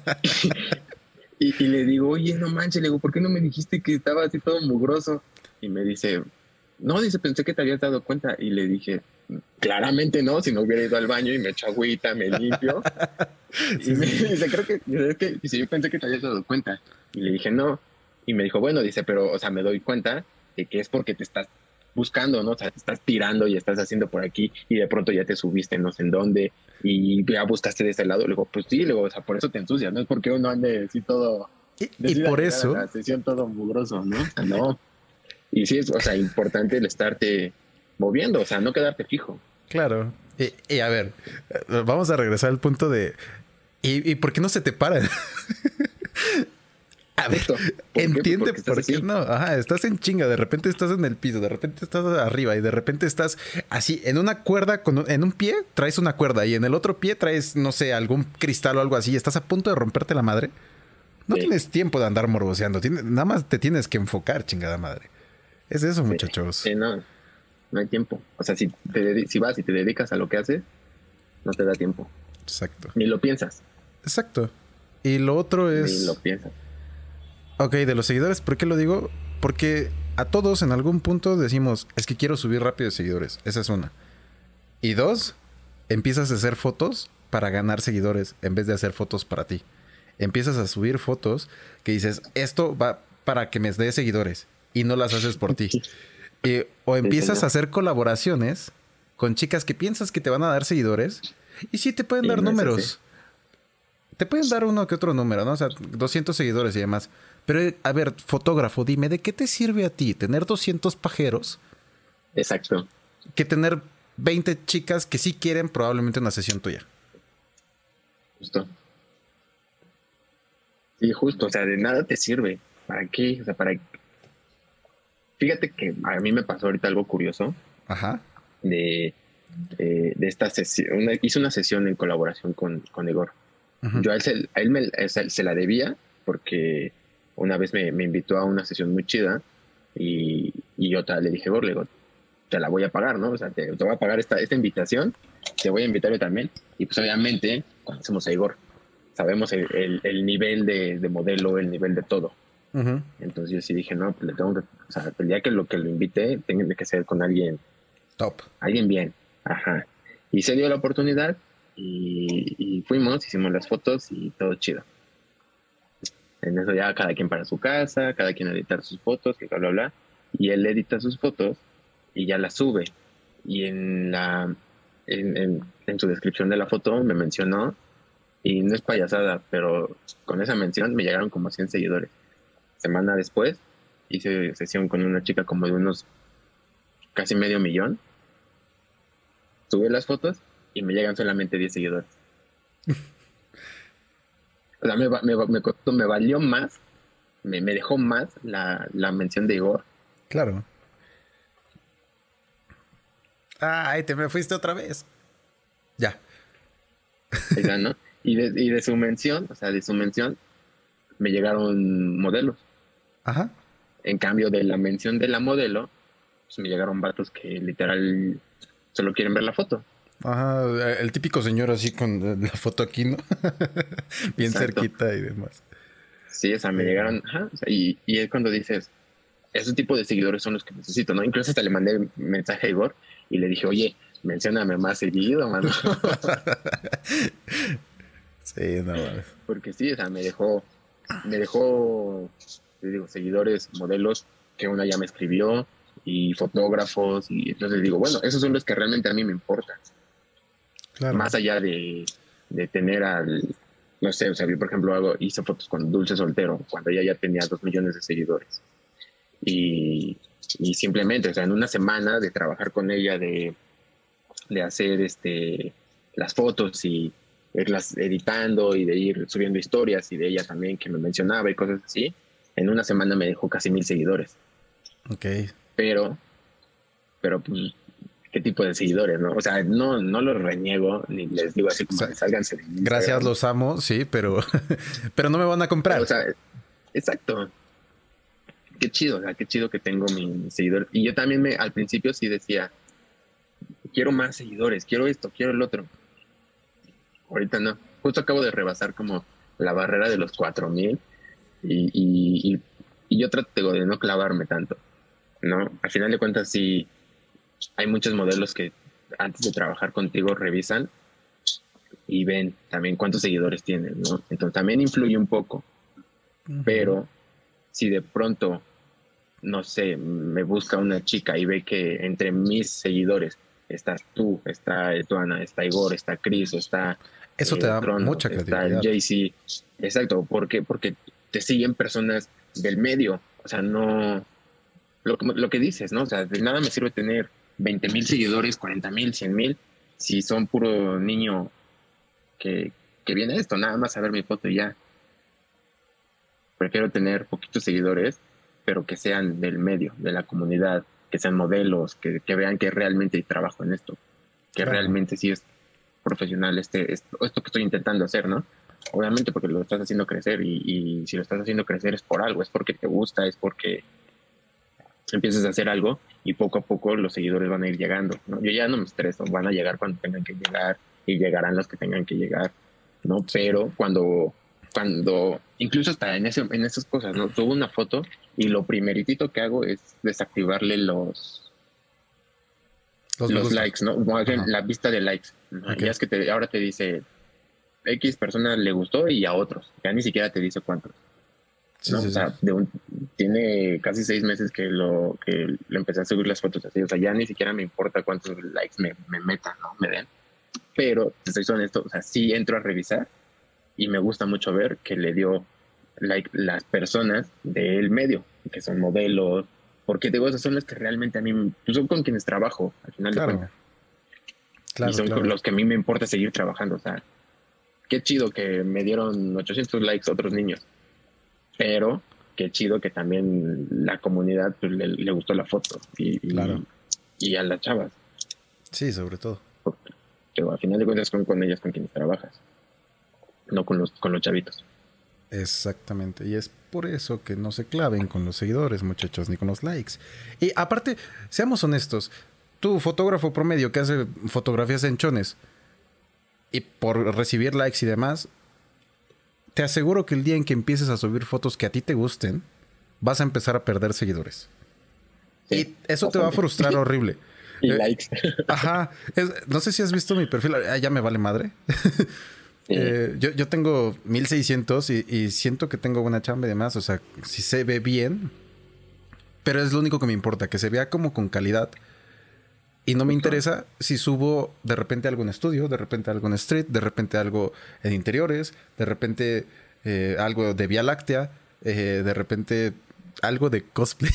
F: Y, y le digo, oye, no manches, le digo, ¿por qué no me dijiste que estaba así todo mugroso? Y me dice, no, dice, pensé que te habías dado cuenta. Y le dije, claramente no, si no hubiera ido al baño y me echo agüita, me limpio. Sí, y me sí. dice, creo que, es que dice, yo pensé que te habías dado cuenta. Y le dije, no. Y me dijo, bueno, dice, pero, o sea, me doy cuenta de que es porque te estás buscando, ¿no? O sea, te estás tirando y estás haciendo por aquí y de pronto ya te subiste no sé en dónde y ya buscaste de este lado. Le digo, pues sí, le digo, o sea, por eso te ensucias, no es porque uno ande así todo...
G: Y, y por eso...
F: La sesión todo mugroso, ¿no? O sea, no. Y sí es, o sea, importante el estarte moviendo, o sea, no quedarte fijo.
G: Claro. Y, y a ver, vamos a regresar al punto de... ¿Y, y por qué no se te paran? A ver, ¿por entiende qué? por qué así? No. Ajá, estás en chinga, de repente estás en el piso, de repente estás arriba y de repente estás así en una cuerda, con un, en un pie traes una cuerda y en el otro pie traes, no sé, algún cristal o algo así y estás a punto de romperte la madre. No sí. tienes tiempo de andar morboseando, tienes, nada más te tienes que enfocar, chingada madre. Es eso, sí. muchachos.
F: Sí, no, no hay tiempo. O sea, si, te, si vas y te dedicas a lo que haces, no te da tiempo.
G: Exacto.
F: Ni lo piensas.
G: Exacto. Y lo otro es...
F: Ni lo piensas.
G: Ok, de los seguidores, ¿por qué lo digo? Porque a todos en algún punto decimos, es que quiero subir rápido de seguidores. Esa es una. Y dos, empiezas a hacer fotos para ganar seguidores en vez de hacer fotos para ti. Empiezas a subir fotos que dices, esto va para que me dé seguidores y no las haces por ti. Y, o empiezas a hacer colaboraciones con chicas que piensas que te van a dar seguidores y sí te pueden sí, dar no números. te pueden dar uno que otro número, ¿no? O sea, doscientos seguidores y demás. Pero, a ver, fotógrafo, dime, ¿de qué te sirve a ti tener doscientos pajeros?
F: Exacto.
G: Que tener veinte chicas que sí quieren probablemente una sesión tuya.
F: Justo. Sí, justo. O sea, de nada te sirve. ¿Para qué? O sea, para... Fíjate que a mí me pasó ahorita algo curioso.
G: Ajá.
F: De, de, de esta sesión. Una, hice una sesión en colaboración con, con Igor. Uh-huh. Yo a él, se, a él me, se, se la debía porque una vez me, me invitó a una sesión muy chida y, y yo le dije, Igor, le digo, te la voy a pagar, ¿no? O sea, te, te voy a pagar esta, esta invitación, te voy a invitar yo también. Y pues obviamente conocemos a Igor, sabemos el, el, el nivel de, de modelo, el nivel de todo. Uh-huh. Entonces yo sí dije, no, pues le tengo que, o sea, el día que lo que lo invité, tiene que ser con alguien
G: top.
F: Alguien bien. Ajá. Y se dio la oportunidad y, y fuimos, hicimos las fotos y todo chido. En eso ya cada quien para su casa, cada quien editar sus fotos, y bla, bla, bla. Y él edita sus fotos y ya las sube. Y en la en, en, en su descripción de la foto me mencionó, y no es payasada, pero con esa mención me llegaron como cien seguidores. Semana después hice sesión con una chica como de unos casi medio millón. Sube las fotos y me llegan solamente diez seguidores. O sea, me, me, me, costó, me valió más, me, me dejó más la, la mención de Igor.
G: Claro. Ay, te me fuiste otra vez. Ya.
F: Ya, ¿no? Y de, y de su mención, o sea, de su mención, me llegaron modelos.
G: Ajá.
F: En cambio, de la mención de la modelo, pues me llegaron vatos que literal solo quieren ver la foto.
G: Ajá, el típico señor así con la foto aquí, ¿no? Bien Exacto. Cerquita y demás.
F: Sí, o sea, me llegaron, ajá, o sea, y, y es cuando dices, ese tipo de seguidores son los que necesito, ¿no? Incluso hasta le mandé mensaje a Igor y le dije, oye, mencióname más seguido, mano.
G: Sí, no mames.
F: Porque sí, o sea, me dejó, me dejó, te digo, seguidores, modelos, que una ya me escribió, y fotógrafos, y entonces digo, bueno, esos son los que realmente a mí me importan. Claro. Más allá de, de tener al, no sé, o sea, yo por ejemplo hago, hice fotos con Dulce Soltero, cuando ella ya tenía dos millones de seguidores. Y, y simplemente, o sea, en una semana de trabajar con ella, de, de hacer este las fotos y irlas editando y de ir subiendo historias, y de ella también que me mencionaba y cosas así, en una semana me dejó casi mil seguidores.
G: Ok.
F: Pero, pero pues, ¿qué tipo de seguidores, no? O sea, no, no los reniego, ni les digo así como, o sea, sálganse de Instagram.
G: Gracias, los amo, sí, pero, pero no me van a comprar.
F: Pero, o sea, exacto. Qué chido, o sea, qué chido que tengo mi seguidor. Y yo también me, al principio sí decía, quiero más seguidores, quiero esto, quiero el otro. Ahorita no. Justo acabo de rebasar como la barrera de los cuatro mil y, y, y, y yo trato de no clavarme tanto, ¿no? Al final de cuentas sí hay muchos modelos que antes de trabajar contigo revisan y ven también cuántos seguidores tienen, ¿no? Entonces también influye un poco. Uh-huh. Pero si de pronto, no sé, me busca una chica y ve que entre mis seguidores estás tú, está Etuana, está Igor, está Chris, está...
G: Eso eh, te da Trono, mucha credibilidad.
F: Está Jay-Z. Exacto. ¿Por qué? Porque te siguen personas del medio. O sea, no... Lo, lo que dices, ¿no? O sea, de nada me sirve tener veinte mil seguidores, cuarenta mil, cien mil, si son puro niño que, que viene a esto, nada más a ver mi foto y ya. Prefiero tener poquitos seguidores, pero que sean del medio, de la comunidad, que sean modelos, que, que vean que realmente hay trabajo en esto, que claro. realmente sí es profesional este, esto, esto que estoy intentando hacer, ¿no? Obviamente porque lo estás haciendo crecer y, y si lo estás haciendo crecer es por algo, es porque te gusta, es porque empiezas a hacer algo y poco a poco los seguidores van a ir llegando, ¿no? Yo ya no me estreso, van a llegar cuando tengan que llegar y llegarán los que tengan que llegar, ¿no? Pero cuando, cuando incluso hasta en, ese, en esas cosas, ¿no? Subo una foto y lo primeritito que hago es desactivarle los los, los likes, ¿no? La vista de likes. Okay. Ya es que te, ahora te dice X persona le gustó y a otros. Ya ni siquiera te dice cuántos. Sí, ¿no? Sí, o sea, de un, tiene casi seis meses que lo que le empecé a subir las fotos así. O sea, ya ni siquiera me importa cuántos likes me, me metan, ¿no? Me den. Pero, te soy honesto, o sea, sí entro a revisar y me gusta mucho ver que le dio like las personas del medio, que son modelos, porque digo, esas son las que realmente a mí, pues son con quienes trabajo, al final
G: Claro.
F: de cuentas.
G: Claro,
F: Y son
G: claro.
F: con los que a mí me importa seguir trabajando, o sea, qué chido que me dieron ochocientos likes otros niños, pero qué chido que también la comunidad pues, le, le gustó la foto y,
G: Claro.
F: y, y a las chavas,
G: Sí, sobre todo.
F: porque digo, al final de cuentas son con ellas con quienes trabajas, no con los, con los chavitos.
G: Exactamente. Y es por eso que no se claven con los seguidores, muchachos, ni con los likes. Y aparte, seamos honestos, tú, fotógrafo promedio que hace fotografías en chones, y por recibir likes y demás, te aseguro que el día en que empieces a subir fotos que a ti te gusten, vas a empezar a perder seguidores.
F: Sí,
G: y eso te va a
F: bastante.
G: frustrar horrible.
F: Y
G: Eh,
F: likes.
G: Ajá. Es- no sé si has visto mi perfil. Ah, ya me vale madre.
F: Sí.
G: Eh, yo, yo tengo mil seiscientos y, y siento que tengo buena chamba y demás. O sea, si se ve bien. Pero es lo único que me importa, que se vea como con calidad. Y no me interesa si subo de repente algo en estudio, de repente algo en street, de repente algo en interiores, de repente eh, algo de Vía Láctea, eh, de repente algo de cosplay.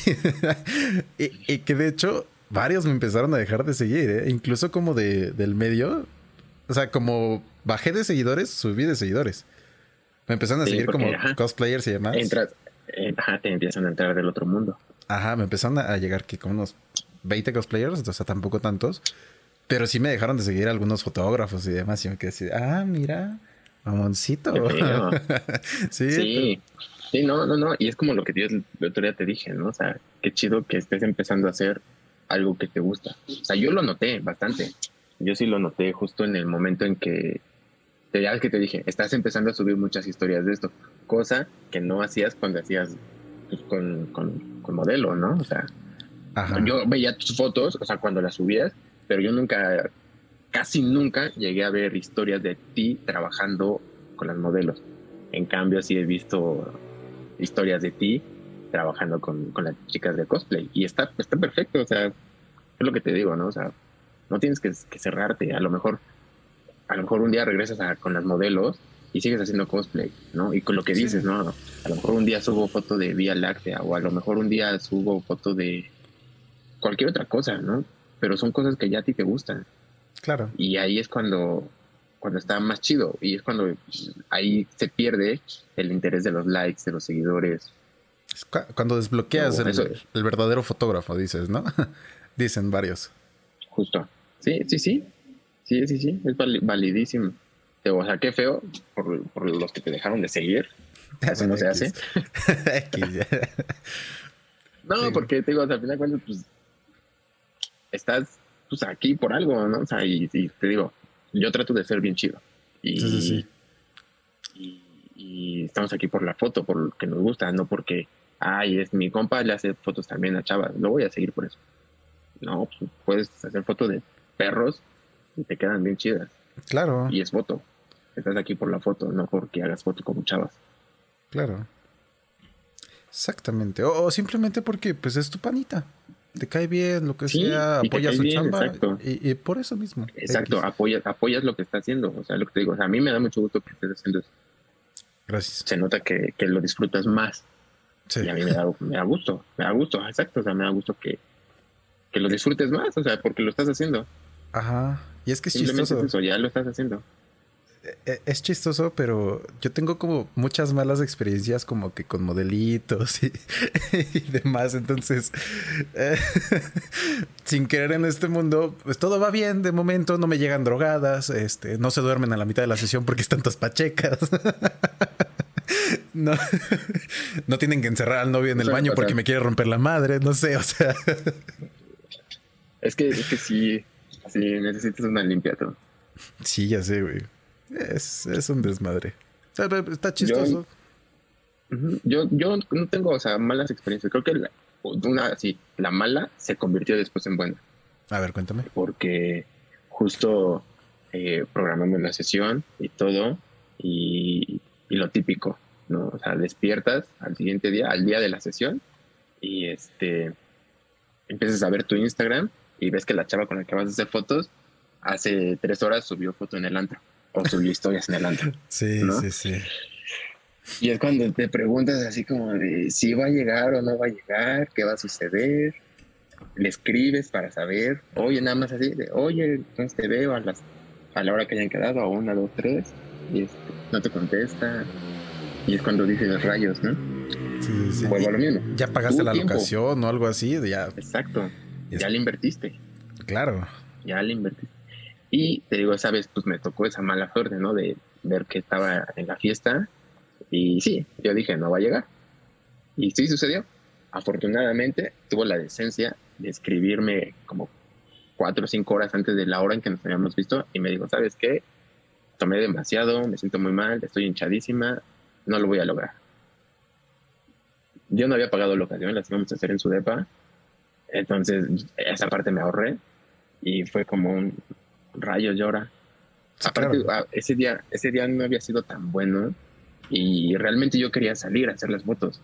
G: y, y que de hecho varios me empezaron a dejar de seguir, ¿eh? Incluso como de, del medio. O sea, como bajé de seguidores, subí de seguidores. Me empezaron a
F: Sí,
G: seguir
F: porque,
G: como
F: ajá,
G: cosplayers y demás.
F: Entras, eh, ajá, te empiezan a entrar del otro mundo.
G: Ajá, me empezaron a a llegar que como unos veinte cosplayers, o sea, tampoco tantos. Pero sí me dejaron de seguir algunos fotógrafos y demás. Y me quedé así, ah, mira, mamoncito.
F: Qué feo.
G: sí,
F: Sí, sí, no, no, no. Y es como lo que yo el otro día te dije, ¿no? O sea, qué chido que estés empezando a hacer algo que te gusta. O sea, yo lo noté bastante. Yo sí lo noté justo en el momento en que, te- ya ves que te dije, estás empezando a subir muchas historias de esto, cosa que no hacías cuando hacías pues, con, con, con modelo, ¿no? O sea,
G: Ajá.
F: yo veía tus fotos, o sea, cuando las subías, pero yo nunca, casi nunca llegué a ver historias de ti trabajando con las modelos. En cambio, sí he visto historias de ti trabajando con, con las chicas de cosplay. Y está, está perfecto, o sea, es lo que te digo, ¿no? O sea, no tienes que, que cerrarte. A lo mejor, a lo mejor un día regresas a- con las modelos y sigues haciendo cosplay, ¿no? Y con lo que
G: Sí.
F: dices, ¿no? A lo mejor un día subo foto de Vía Láctea o a lo mejor un día subo foto de cualquier otra cosa, ¿no? Pero son cosas que ya a ti te gustan.
G: Claro.
F: Y ahí es cuando, cuando está más chido. Y es cuando pues, ahí se pierde el interés de los likes, de los seguidores.
G: Es cu- cuando desbloqueas
F: No,
G: el,
F: eso es.
G: el verdadero fotógrafo, dices, ¿no? Dicen varios.
F: Justo. Sí, sí, sí. Sí, sí, sí. Es vali- validísimo. O sea, qué feo por, por los que te dejaron de seguir. Eso no se hace.
G: X, ya.
F: No,
G: Sí.
F: porque te digo, o sea, al final de cuentas, pues estás pues, aquí por algo, ¿no? O sea, y, y te digo, yo trato de ser bien chido. Y,
G: Sí, sí, sí.
F: Y, y estamos aquí por la foto, por lo que nos gusta, no porque, ay, es mi compa, le hace fotos también a chavas, lo voy a seguir por eso. No, pues, puedes hacer fotos de perros y te quedan bien chidas.
G: Claro,
F: Y es foto. Estás aquí por la foto, no porque hagas foto como chavas.
G: claro. Exactamente. O, o simplemente porque pues es tu panita. Te cae bien, lo que
F: Sí,
G: sea,
F: y te
G: apoya
F: cae
G: su
F: bien,
G: chamba.
F: exacto.
G: Y, y por eso mismo.
F: Exacto,
G: X.
F: apoyas, apoyas lo que está haciendo. O sea, lo que te digo, o sea, a mí me da mucho gusto que estés haciendo eso.
G: Gracias.
F: Se nota que, que lo disfrutas más.
G: Sí.
F: Y a mí me da, me da gusto, me da gusto, exacto. O sea, me da gusto que, que lo disfrutes más, o sea, porque lo estás haciendo.
G: Ajá. Y es que es
F: Simplemente
G: chistoso.
F: es eso, ya lo estás haciendo.
G: E- Es chistoso, pero yo tengo como muchas malas experiencias como que con modelitos y, y demás. Entonces, eh, sin querer en este mundo, pues todo va bien de momento. No me llegan drogadas, este, no se duermen a la mitad de la sesión porque están todas pachecas. No, no tienen que encerrar al novio en el
F: Suele
G: baño porque
F: pasar.
G: me quiere romper la madre. No sé, o sea.
F: Es que, es que sí, sí, necesitas una limpia tú.
G: Sí, ya sé, güey. Es, es un desmadre. O sea, está chistoso.
F: Ujú. Yo, yo no tengo, o sea, malas experiencias. Creo que la, una, sí, la mala se convirtió después en buena.
G: A ver, cuéntame.
F: Porque justo eh, programamos la sesión y todo, y, y lo típico, ¿no? O sea, despiertas al siguiente día, al día de la sesión, y este empiezas a ver tu Instagram y ves que la chava con la que vas a hacer fotos hace tres horas subió foto en el antro. o subió historias en el antro.
G: Sí, ¿no? sí, sí.
F: Y es cuando te preguntas así como de si va a llegar o no va a llegar, qué va a suceder. Le escribes para saber, oye, nada más así, de, oye, entonces te veo a las a la hora que hayan quedado, a una, dos, tres, y este, no te contesta. Y es cuando dices rayos, ¿no?
G: Sí, sí.
F: Vuelvo a lo mismo.
G: Ya pagaste la
F: tiempo.
G: locación o algo así, ya.
F: Exacto.
G: Es...
F: Ya le invertiste.
G: Claro.
F: Ya le invertiste. Y te digo, esa vez pues me tocó esa mala suerte, ¿no? De ver que estaba en la fiesta. Y sí, yo dije, no va a llegar. Y sí sucedió. Afortunadamente tuvo la decencia de escribirme como cuatro o cinco horas antes de la hora en que nos habíamos visto. Y me dijo, ¿sabes qué? Tomé demasiado, me siento muy mal, estoy hinchadísima, no lo voy a lograr. Yo no había pagado locación, las íbamos a hacer en su depa. Entonces esa parte me ahorré. Y fue como un rayo llora. Sí, aparte, claro. ese día, ese día no había sido tan bueno. Y realmente yo quería salir a hacer las fotos.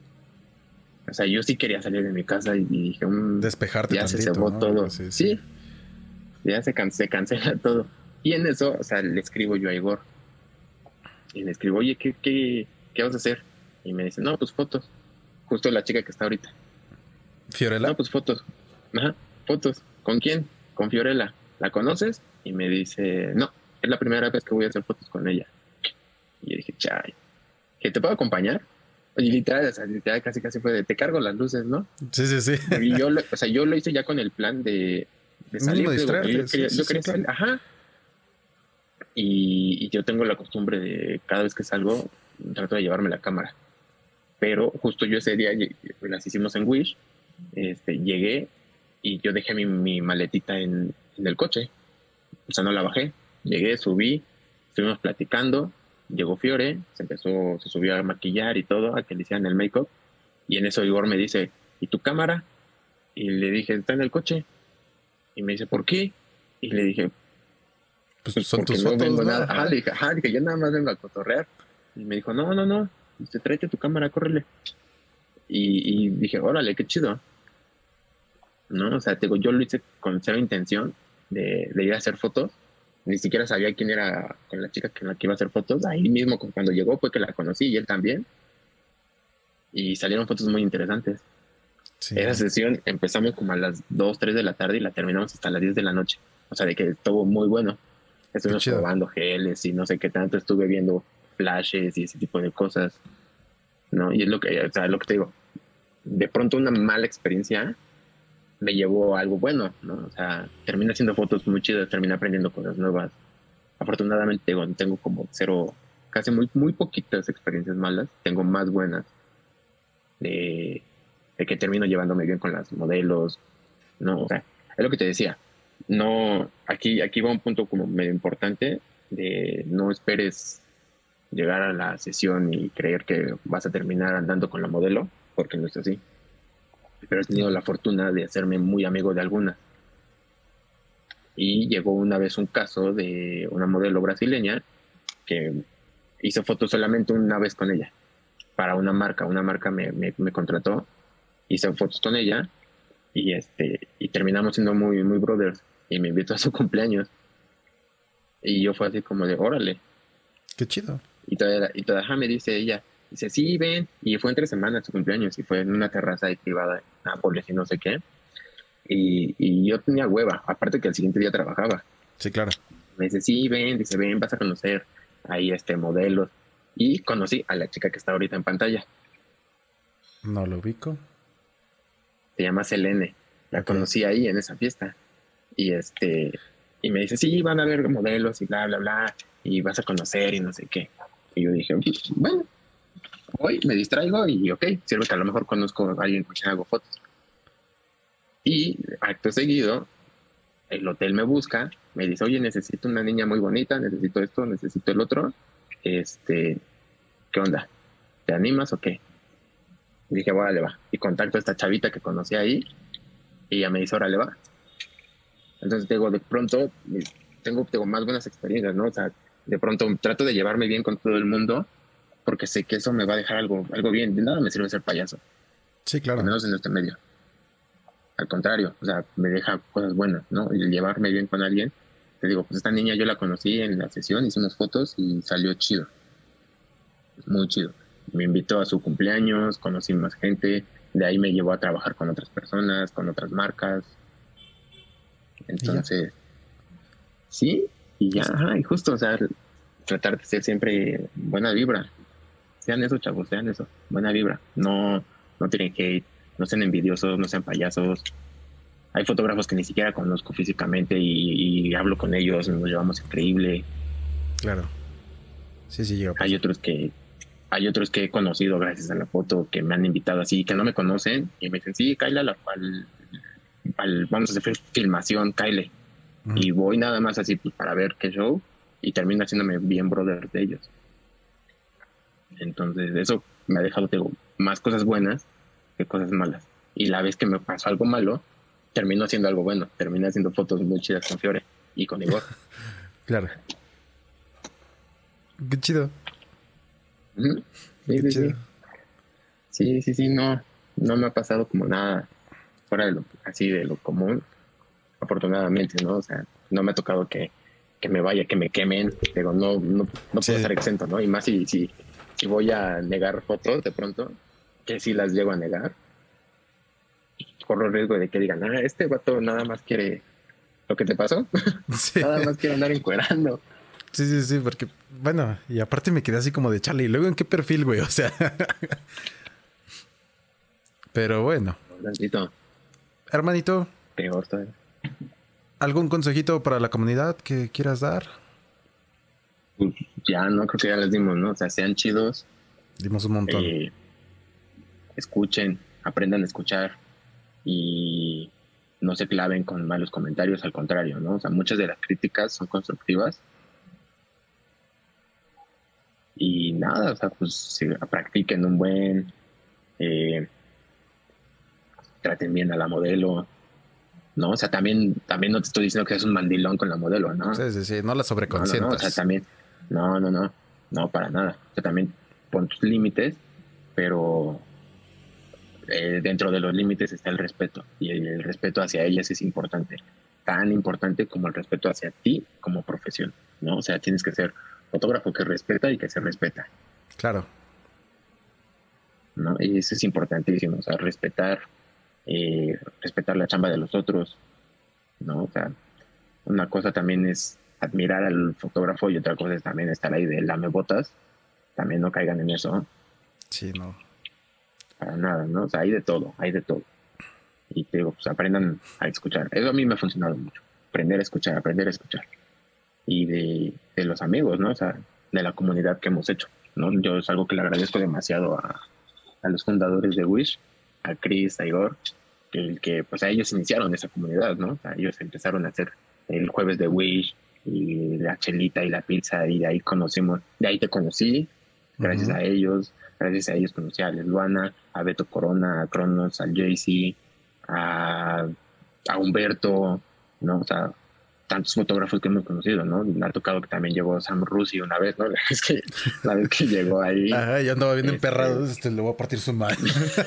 F: O sea, yo sí quería salir de mi casa y dije, mmm,
G: despejarte
F: ya
G: tantito,
F: se cebó
G: ¿no?
F: todo.
G: Sí, sí.
F: sí, ya se, can se cancela todo. Y en eso, o sea, le escribo yo a Igor. Y le escribo, oye, ¿qué, qué, qué vas a hacer? Y me dice, no, pues fotos. Justo la chica que está ahorita.
G: ¿Fiorella?
F: No, pues fotos. Ajá, fotos. ¿Con quién? Con Fiorella. ¿La conoces? Y me dice, no, es la primera vez que voy a hacer fotos con ella. Y yo dije, chay, ¿que te puedo acompañar? Y literal, o sea, literal casi casi fue de, te cargo las luces, ¿no?
G: Sí, sí, sí.
F: Y yo, o sea, yo lo hice ya con el plan de, de salir.
G: De distraerte,
F: yo quería,
G: sí,
F: yo
G: sí,
F: quería
G: sí,
F: salir,
G: claro.
F: ajá. Y, y yo tengo la costumbre de, cada vez que salgo, trato de llevarme la cámara. Pero justo yo ese día, las hicimos en Wish, este, llegué y yo dejé mi, mi maletita en, en el coche. O sea, no la bajé. Llegué, subí, estuvimos platicando. Llegó Fiore, se empezó, se subió a maquillar y todo, a que le hicieran el make-up. Y en eso Igor me dice, ¿y tu cámara? Y le dije, está en el coche. Y me dice, ¿por qué? Y le dije,
G: pues,
F: pues
G: son
F: porque
G: tus
F: no
G: fotos,
F: vengo
G: ¿no?
F: nada. Ajá, le dije, ajá, dije, yo nada más vengo a cotorrear. Y me dijo, no, no, no. Dice, tráete tu cámara, córrele. Y, y dije, órale, qué chido. ¿No? O sea, te digo, yo lo hice con cero intención de, de ir a hacer fotos. Ni siquiera sabía quién era con la chica con la que iba a hacer fotos. Ahí mismo cuando llegó fue que la conocí y él también. Y salieron fotos muy interesantes. Sí. Esa sesión empezamos como a las dos, tres de la tarde y la terminamos hasta las diez de la noche. O sea, de que estuvo muy bueno. Estuvimos probando geles y no sé qué tanto. Estuve viendo flashes y ese tipo de cosas. ¿No? Y es lo que, o sea, lo que te digo. De pronto una mala experiencia me llevó a algo bueno, ¿no? O sea, terminé haciendo fotos muy chidas, terminé aprendiendo cosas nuevas. Afortunadamente tengo, tengo como cero, casi muy, muy poquitas experiencias malas. Tengo más buenas de, de que termino llevándome bien con las modelos, ¿no? O sea, es lo que te decía. No, aquí, aquí va un punto como medio importante de no esperes llegar a la sesión y creer que vas a terminar andando con la modelo, porque no es así. Pero he tenido la fortuna de hacerme muy amigo de algunas. Y llegó una vez un caso de una modelo brasileña que hice fotos solamente una vez con ella. Para una marca, una marca me, me, me contrató, hice fotos con ella y este y terminamos siendo muy, muy brothers. Y me invitó a su cumpleaños. Y yo fue así como de, órale.
G: Qué chido.
F: Y todavía, y todavía me dice ella, dice, sí, ven. Y fue entre semanas su cumpleaños y fue en una terraza ahí privada en Nápoles y no sé qué. Y, y yo tenía hueva, aparte que el siguiente día trabajaba.
G: Sí, claro.
F: Me dice, sí, ven, dice, ven, vas a conocer ahí este modelos. Y conocí a la chica que está ahorita en pantalla.
G: No lo ubico.
F: Se llama Selene. La okay. Conocí ahí en esa fiesta. Y este y me dice, sí, van a ver modelos y bla, bla, bla. Y vas a conocer y no sé qué. Y yo dije, bueno, hoy me distraigo y ok, sirve que a lo mejor conozco a alguien con quien hago fotos. Y acto seguido, el hotel me busca, me dice, oye, necesito una niña muy bonita, necesito esto, necesito el otro. Este, ¿qué onda? ¿Te animas o qué? Y dije, órale, va. Y contacto a esta chavita que conocí ahí y ella me dice, órale, va. Entonces, digo, de pronto tengo, tengo más buenas experiencias, ¿no? O sea, de pronto trato de llevarme bien con todo el mundo porque sé que eso me va a dejar algo, algo bien. De nada me sirve ser payaso.
G: Sí, claro.
F: Al menos en este medio. Al contrario, o sea, me deja cosas buenas, ¿no? Y el llevarme bien con alguien te digo, pues esta niña yo la conocí en la sesión, hicimos fotos y salió chido. Muy chido. Me invitó a su cumpleaños, conocí más gente, de ahí me llevó a trabajar con otras personas, con otras marcas. Entonces, sí, y ya, ajá, y justo, o sea, tratar de ser siempre buena vibra. Sean eso, chavos, sean eso, buena vibra. No, no tienen hate, no sean envidiosos, no sean payasos. Hay fotógrafos que ni siquiera conozco físicamente y, y hablo con ellos, nos llevamos increíble.
G: Claro. Sí, sí, llega.
F: Hay otros que hay otros que he conocido gracias a la foto, que me han invitado así, que no me conocen, y me dicen, sí, cáile al, al, al vamos a hacer filmación, cáile. Uh-huh. Y voy nada más así pues, para ver qué show, y termino haciéndome bien brother de ellos. Entonces, eso me ha dejado, tengo más cosas buenas que cosas malas. Y la vez que me pasó algo malo, termino haciendo algo bueno. Terminé haciendo fotos muy chidas con Fiore y con Igor.
G: Claro. Qué chido.
F: Uh-huh. Sí, Qué sí, chido. sí. Sí, sí, sí, no. No me ha pasado como nada fuera de lo, así de lo común. Afortunadamente, ¿no? O sea, no me ha tocado que, que me vaya, que me quemen. Pero no, no, no sí. puedo estar exento, ¿no? Y más si, si, si voy a negar fotos de pronto, que si las llego a negar, corro el riesgo de que digan, ah, este vato nada más quiere lo que te pasó. Sí. Nada más quiere andar encuerando.
G: Sí, sí, sí, porque, bueno, y aparte me quedé así como de chale, ¿y luego en qué perfil, güey? O sea. Pero bueno.
F: Hermanito.
G: Hermanito.
F: Peor todavía.
G: ¿Algún consejito para la comunidad que quieras dar?
F: Pues ya, no, creo que ya les dimos, ¿no? O sea, sean chidos.
G: Dimos un montón.
F: Eh, escuchen, aprendan a escuchar. Y no se claven con malos comentarios, al contrario, ¿no? O sea, muchas de las críticas son constructivas. Y nada, o sea, pues si practiquen un buen, eh, traten bien a la modelo, ¿no? O sea, también, también no te estoy diciendo que seas un mandilón con la modelo, ¿no?
G: Sí, sí, sí, no la sobreconsientas.
F: No, no, no, o sea, también, no, no, no, no, para nada. O sea, también pon tus límites, pero eh, dentro de los límites está el respeto, y el, el respeto hacia ellas es importante, tan importante como el respeto hacia ti como profesión, ¿no? O sea, tienes que ser fotógrafo que respeta y que se respeta.
G: Claro.
F: ¿No? Y eso es importantísimo, o sea, respetar, eh, respetar la chamba de los otros, ¿no? O sea, una cosa también es admirar al fotógrafo y otra cosa es también estar ahí de lamebotas. También no caigan en eso.
G: Sí, no.
F: Para nada, ¿no? O sea, hay de todo, hay de todo. Y te digo, pues aprendan a escuchar. Eso a mí me ha funcionado mucho. Aprender a escuchar, aprender a escuchar. Y de, de los amigos, ¿no? O sea, de la comunidad que hemos hecho, ¿no? Yo es algo que le agradezco demasiado a, a los fundadores de Wish, a Chris, a Igor, que, que pues a ellos iniciaron esa comunidad, ¿no? O sea, ellos empezaron a hacer el jueves de Wish y la chelita y la pizza, y de ahí conocimos, de ahí te conocí, gracias uh-huh. a ellos, gracias a ellos conocí a Lesluana, a Beto Corona, a Cronos, al Jaycee, a, a Humberto, ¿no? O sea, tantos fotógrafos que hemos conocido, ¿no? Me ha tocado que también llegó Sam Rusi una vez, ¿no? Es que la vez que llegó ahí...
G: Ajá, yo andaba bien este, emperrado, este, le voy a partir su madre.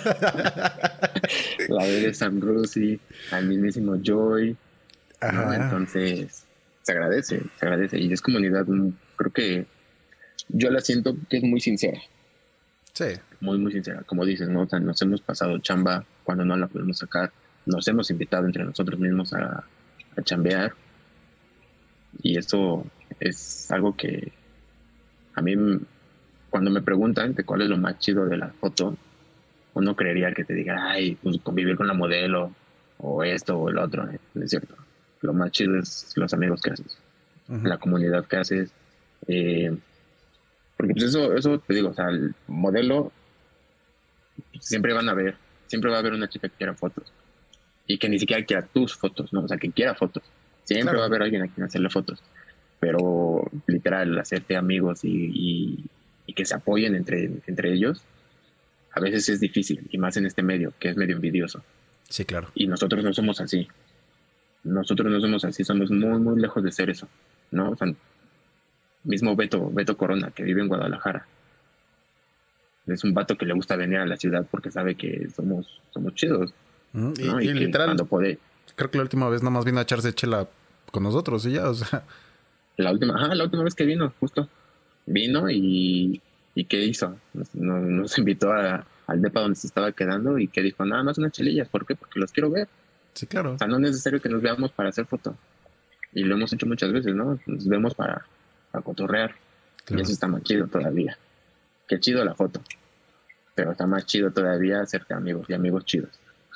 F: La vez de Sam Rusi, al mismísimo Joy, ¿no? Entonces, se agradece, se agradece. Y es comunidad, creo que yo la siento que es muy sincera.
G: Sí.
F: Muy, muy sincera. Como dices, ¿no? O sea, nos hemos pasado chamba cuando no la podemos sacar. Nos hemos invitado entre nosotros mismos a, a chambear. Y eso es algo que a mí, cuando me preguntan de cuál es lo más chido de la foto, uno creería que te diga, ay, pues convivir con la modelo, o esto o el otro. No es cierto. Lo más chido es los amigos que haces, uh-huh. la comunidad que haces. Eh, porque pues eso, eso te digo, o sea, el modelo siempre van a ver, siempre va a haber una chica que quiera fotos. Y que ni siquiera quiera tus fotos, ¿no? O sea, que quiera fotos. Siempre claro. va a haber alguien a quien hacerle fotos. Pero literal, hacerte amigos y, y, y que se apoyen entre, entre ellos, a veces es difícil. Y más en este medio, que es medio envidioso.
G: Sí, claro.
F: Y nosotros no somos así. Nosotros no somos así. Somos muy, muy lejos de ser eso, ¿no? O sea, mismo Beto, Beto Corona, que vive en Guadalajara. Es un vato que le gusta venir a la ciudad porque sabe que somos, somos chidos.
G: Mm, y,
F: ¿no?
G: y,
F: y
G: literal,
F: cuando puede...
G: creo que la última vez nada más vino a echarse chela con nosotros y ya, o sea.
F: La última, ajá, la última vez que vino, justo. Vino y, y ¿qué hizo? Nos, nos, nos invitó a, al depa donde se estaba quedando y que dijo, nada más unas chelillas. ¿Por qué? Porque los quiero ver.
G: Sí, claro.
F: O sea, no es necesario que nos veamos para hacer foto. Y lo hemos hecho muchas veces, ¿no? Nos vemos para, para cotorrear. Claro. Y eso está más chido todavía. Qué chido la foto. Pero está más chido todavía hacerte amigos y amigos chidos.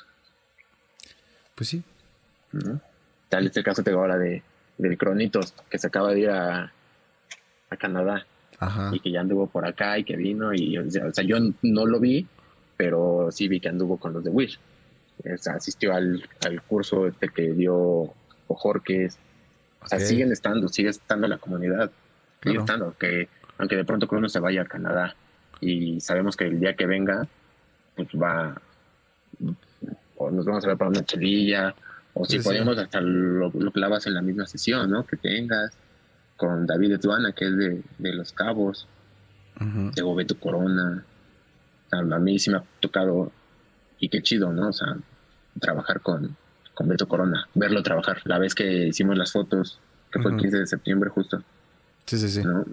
G: Pues sí.
F: ¿No? Tal este caso te digo ahora de, del Cronitos, que se acaba de ir a, a Canadá.
G: Ajá.
F: Y que ya anduvo por acá y que vino. Y, o sea, o sea, yo no lo vi, pero sí vi que anduvo con los de Wish. O sea, asistió al, al curso este que dio Ojorques. O sea, okay. siguen estando, sigue estando la comunidad. Sigue claro. estando, que aunque de pronto uno se vaya a Canadá y sabemos que el día que venga, pues va, o nos vamos a ver para una chelilla, o si sí, podemos sí. hasta lo, lo clavas en la misma sesión, ¿no? Que tengas con David Etuana, que es de, de Los Cabos, uh-huh. de Beto Corona. O sea, a mí sí me ha tocado, y qué chido, ¿no? O sea, trabajar con, con Beto Corona, verlo trabajar. La vez que hicimos las fotos, que fue uh-huh. el quince de septiembre justo.
G: Sí, sí, sí.
F: ¿No?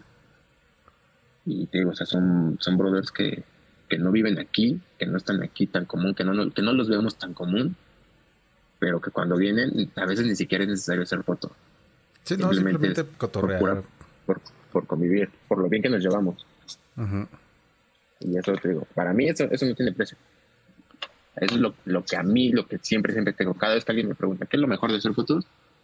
F: Y te digo, o sea, son, son brothers que, que no viven aquí, que no están aquí tan común, que no, no, que no los vemos tan común, pero que cuando vienen, a veces ni siquiera es necesario hacer foto.
G: Sí, no, simplemente, simplemente cotorrear.
F: Por, por, por convivir, por lo bien que nos llevamos.
G: Uh-huh.
F: Y eso te digo, para mí eso, eso no tiene precio. Eso es lo, lo que a mí, lo que siempre, siempre tengo. Cada vez que alguien me pregunta, ¿qué es lo mejor de hacer fotos?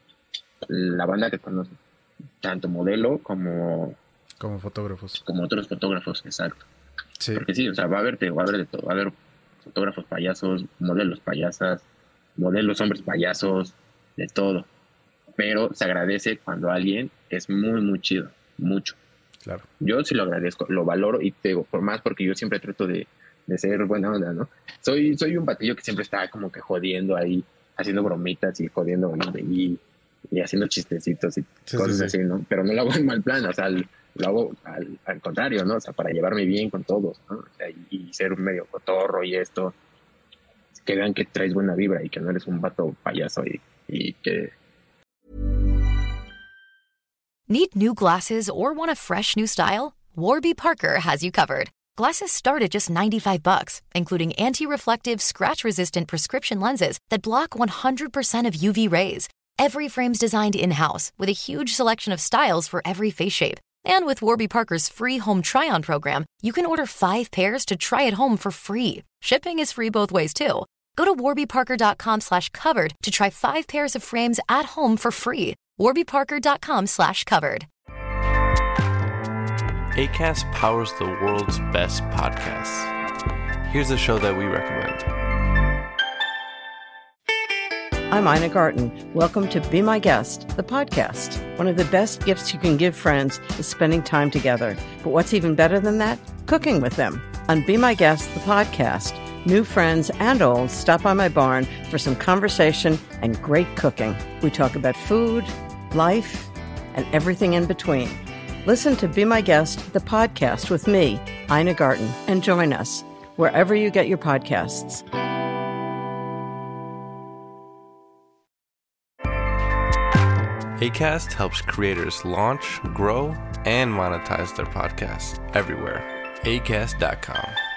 F: La banda que conoce. Tanto modelo como...
G: Como fotógrafos.
F: Como otros fotógrafos, exacto.
G: Sí.
F: Porque sí, o sea, va a haber, va a haber de todo. Va a haber fotógrafos payasos, modelos payasas, modelos hombres payasos, de todo. Pero se agradece cuando alguien es muy, muy chido. Mucho.
G: Claro.
F: Yo sí lo agradezco, lo valoro y te digo, por más porque yo siempre trato de, de ser buena onda, ¿no? Soy, soy un batillo que siempre está como que jodiendo ahí, haciendo bromitas y jodiendo y, y haciendo chistecitos y sí, cosas sí, sí. así, ¿no? Pero no lo hago en mal plan, o sea, lo hago al, al contrario, ¿no? O sea, para llevarme bien con todos, ¿no? O sea, y, y ser un medio cotorro y esto, que vean que traes buena vibra y que no eres un vato payaso y, y que...
H: Need new glasses or want a fresh new style? Warby Parker has you covered. Glasses start at just ninety-five bucks, including anti-reflective, scratch-resistant prescription lenses that block one hundred percent of U V rays. Every frame's designed in-house with a huge selection of styles for every face shape. And with Warby Parker's free home try-on program, you can order five pairs to try at home for free. Shipping is free both ways, too. Go to warbyparker.com slash covered to try five pairs of frames at home for free. warbyparker.com slash covered.
I: Acast powers the world's best podcasts. Here's a show that we recommend.
J: I'm Ina Garten. Welcome to Be My Guest, the podcast. One of the best gifts you can give friends is spending time together. But what's even better than that? Cooking with them. On Be My Guest, the podcast, new friends and old stop by my barn for some conversation and great cooking. We talk about food, life, and everything in between. Listen to Be My Guest, the podcast with me, Ina Garten, and join us wherever you get your podcasts.
I: Acast helps creators launch, grow, and monetize their podcasts everywhere. acast dot com.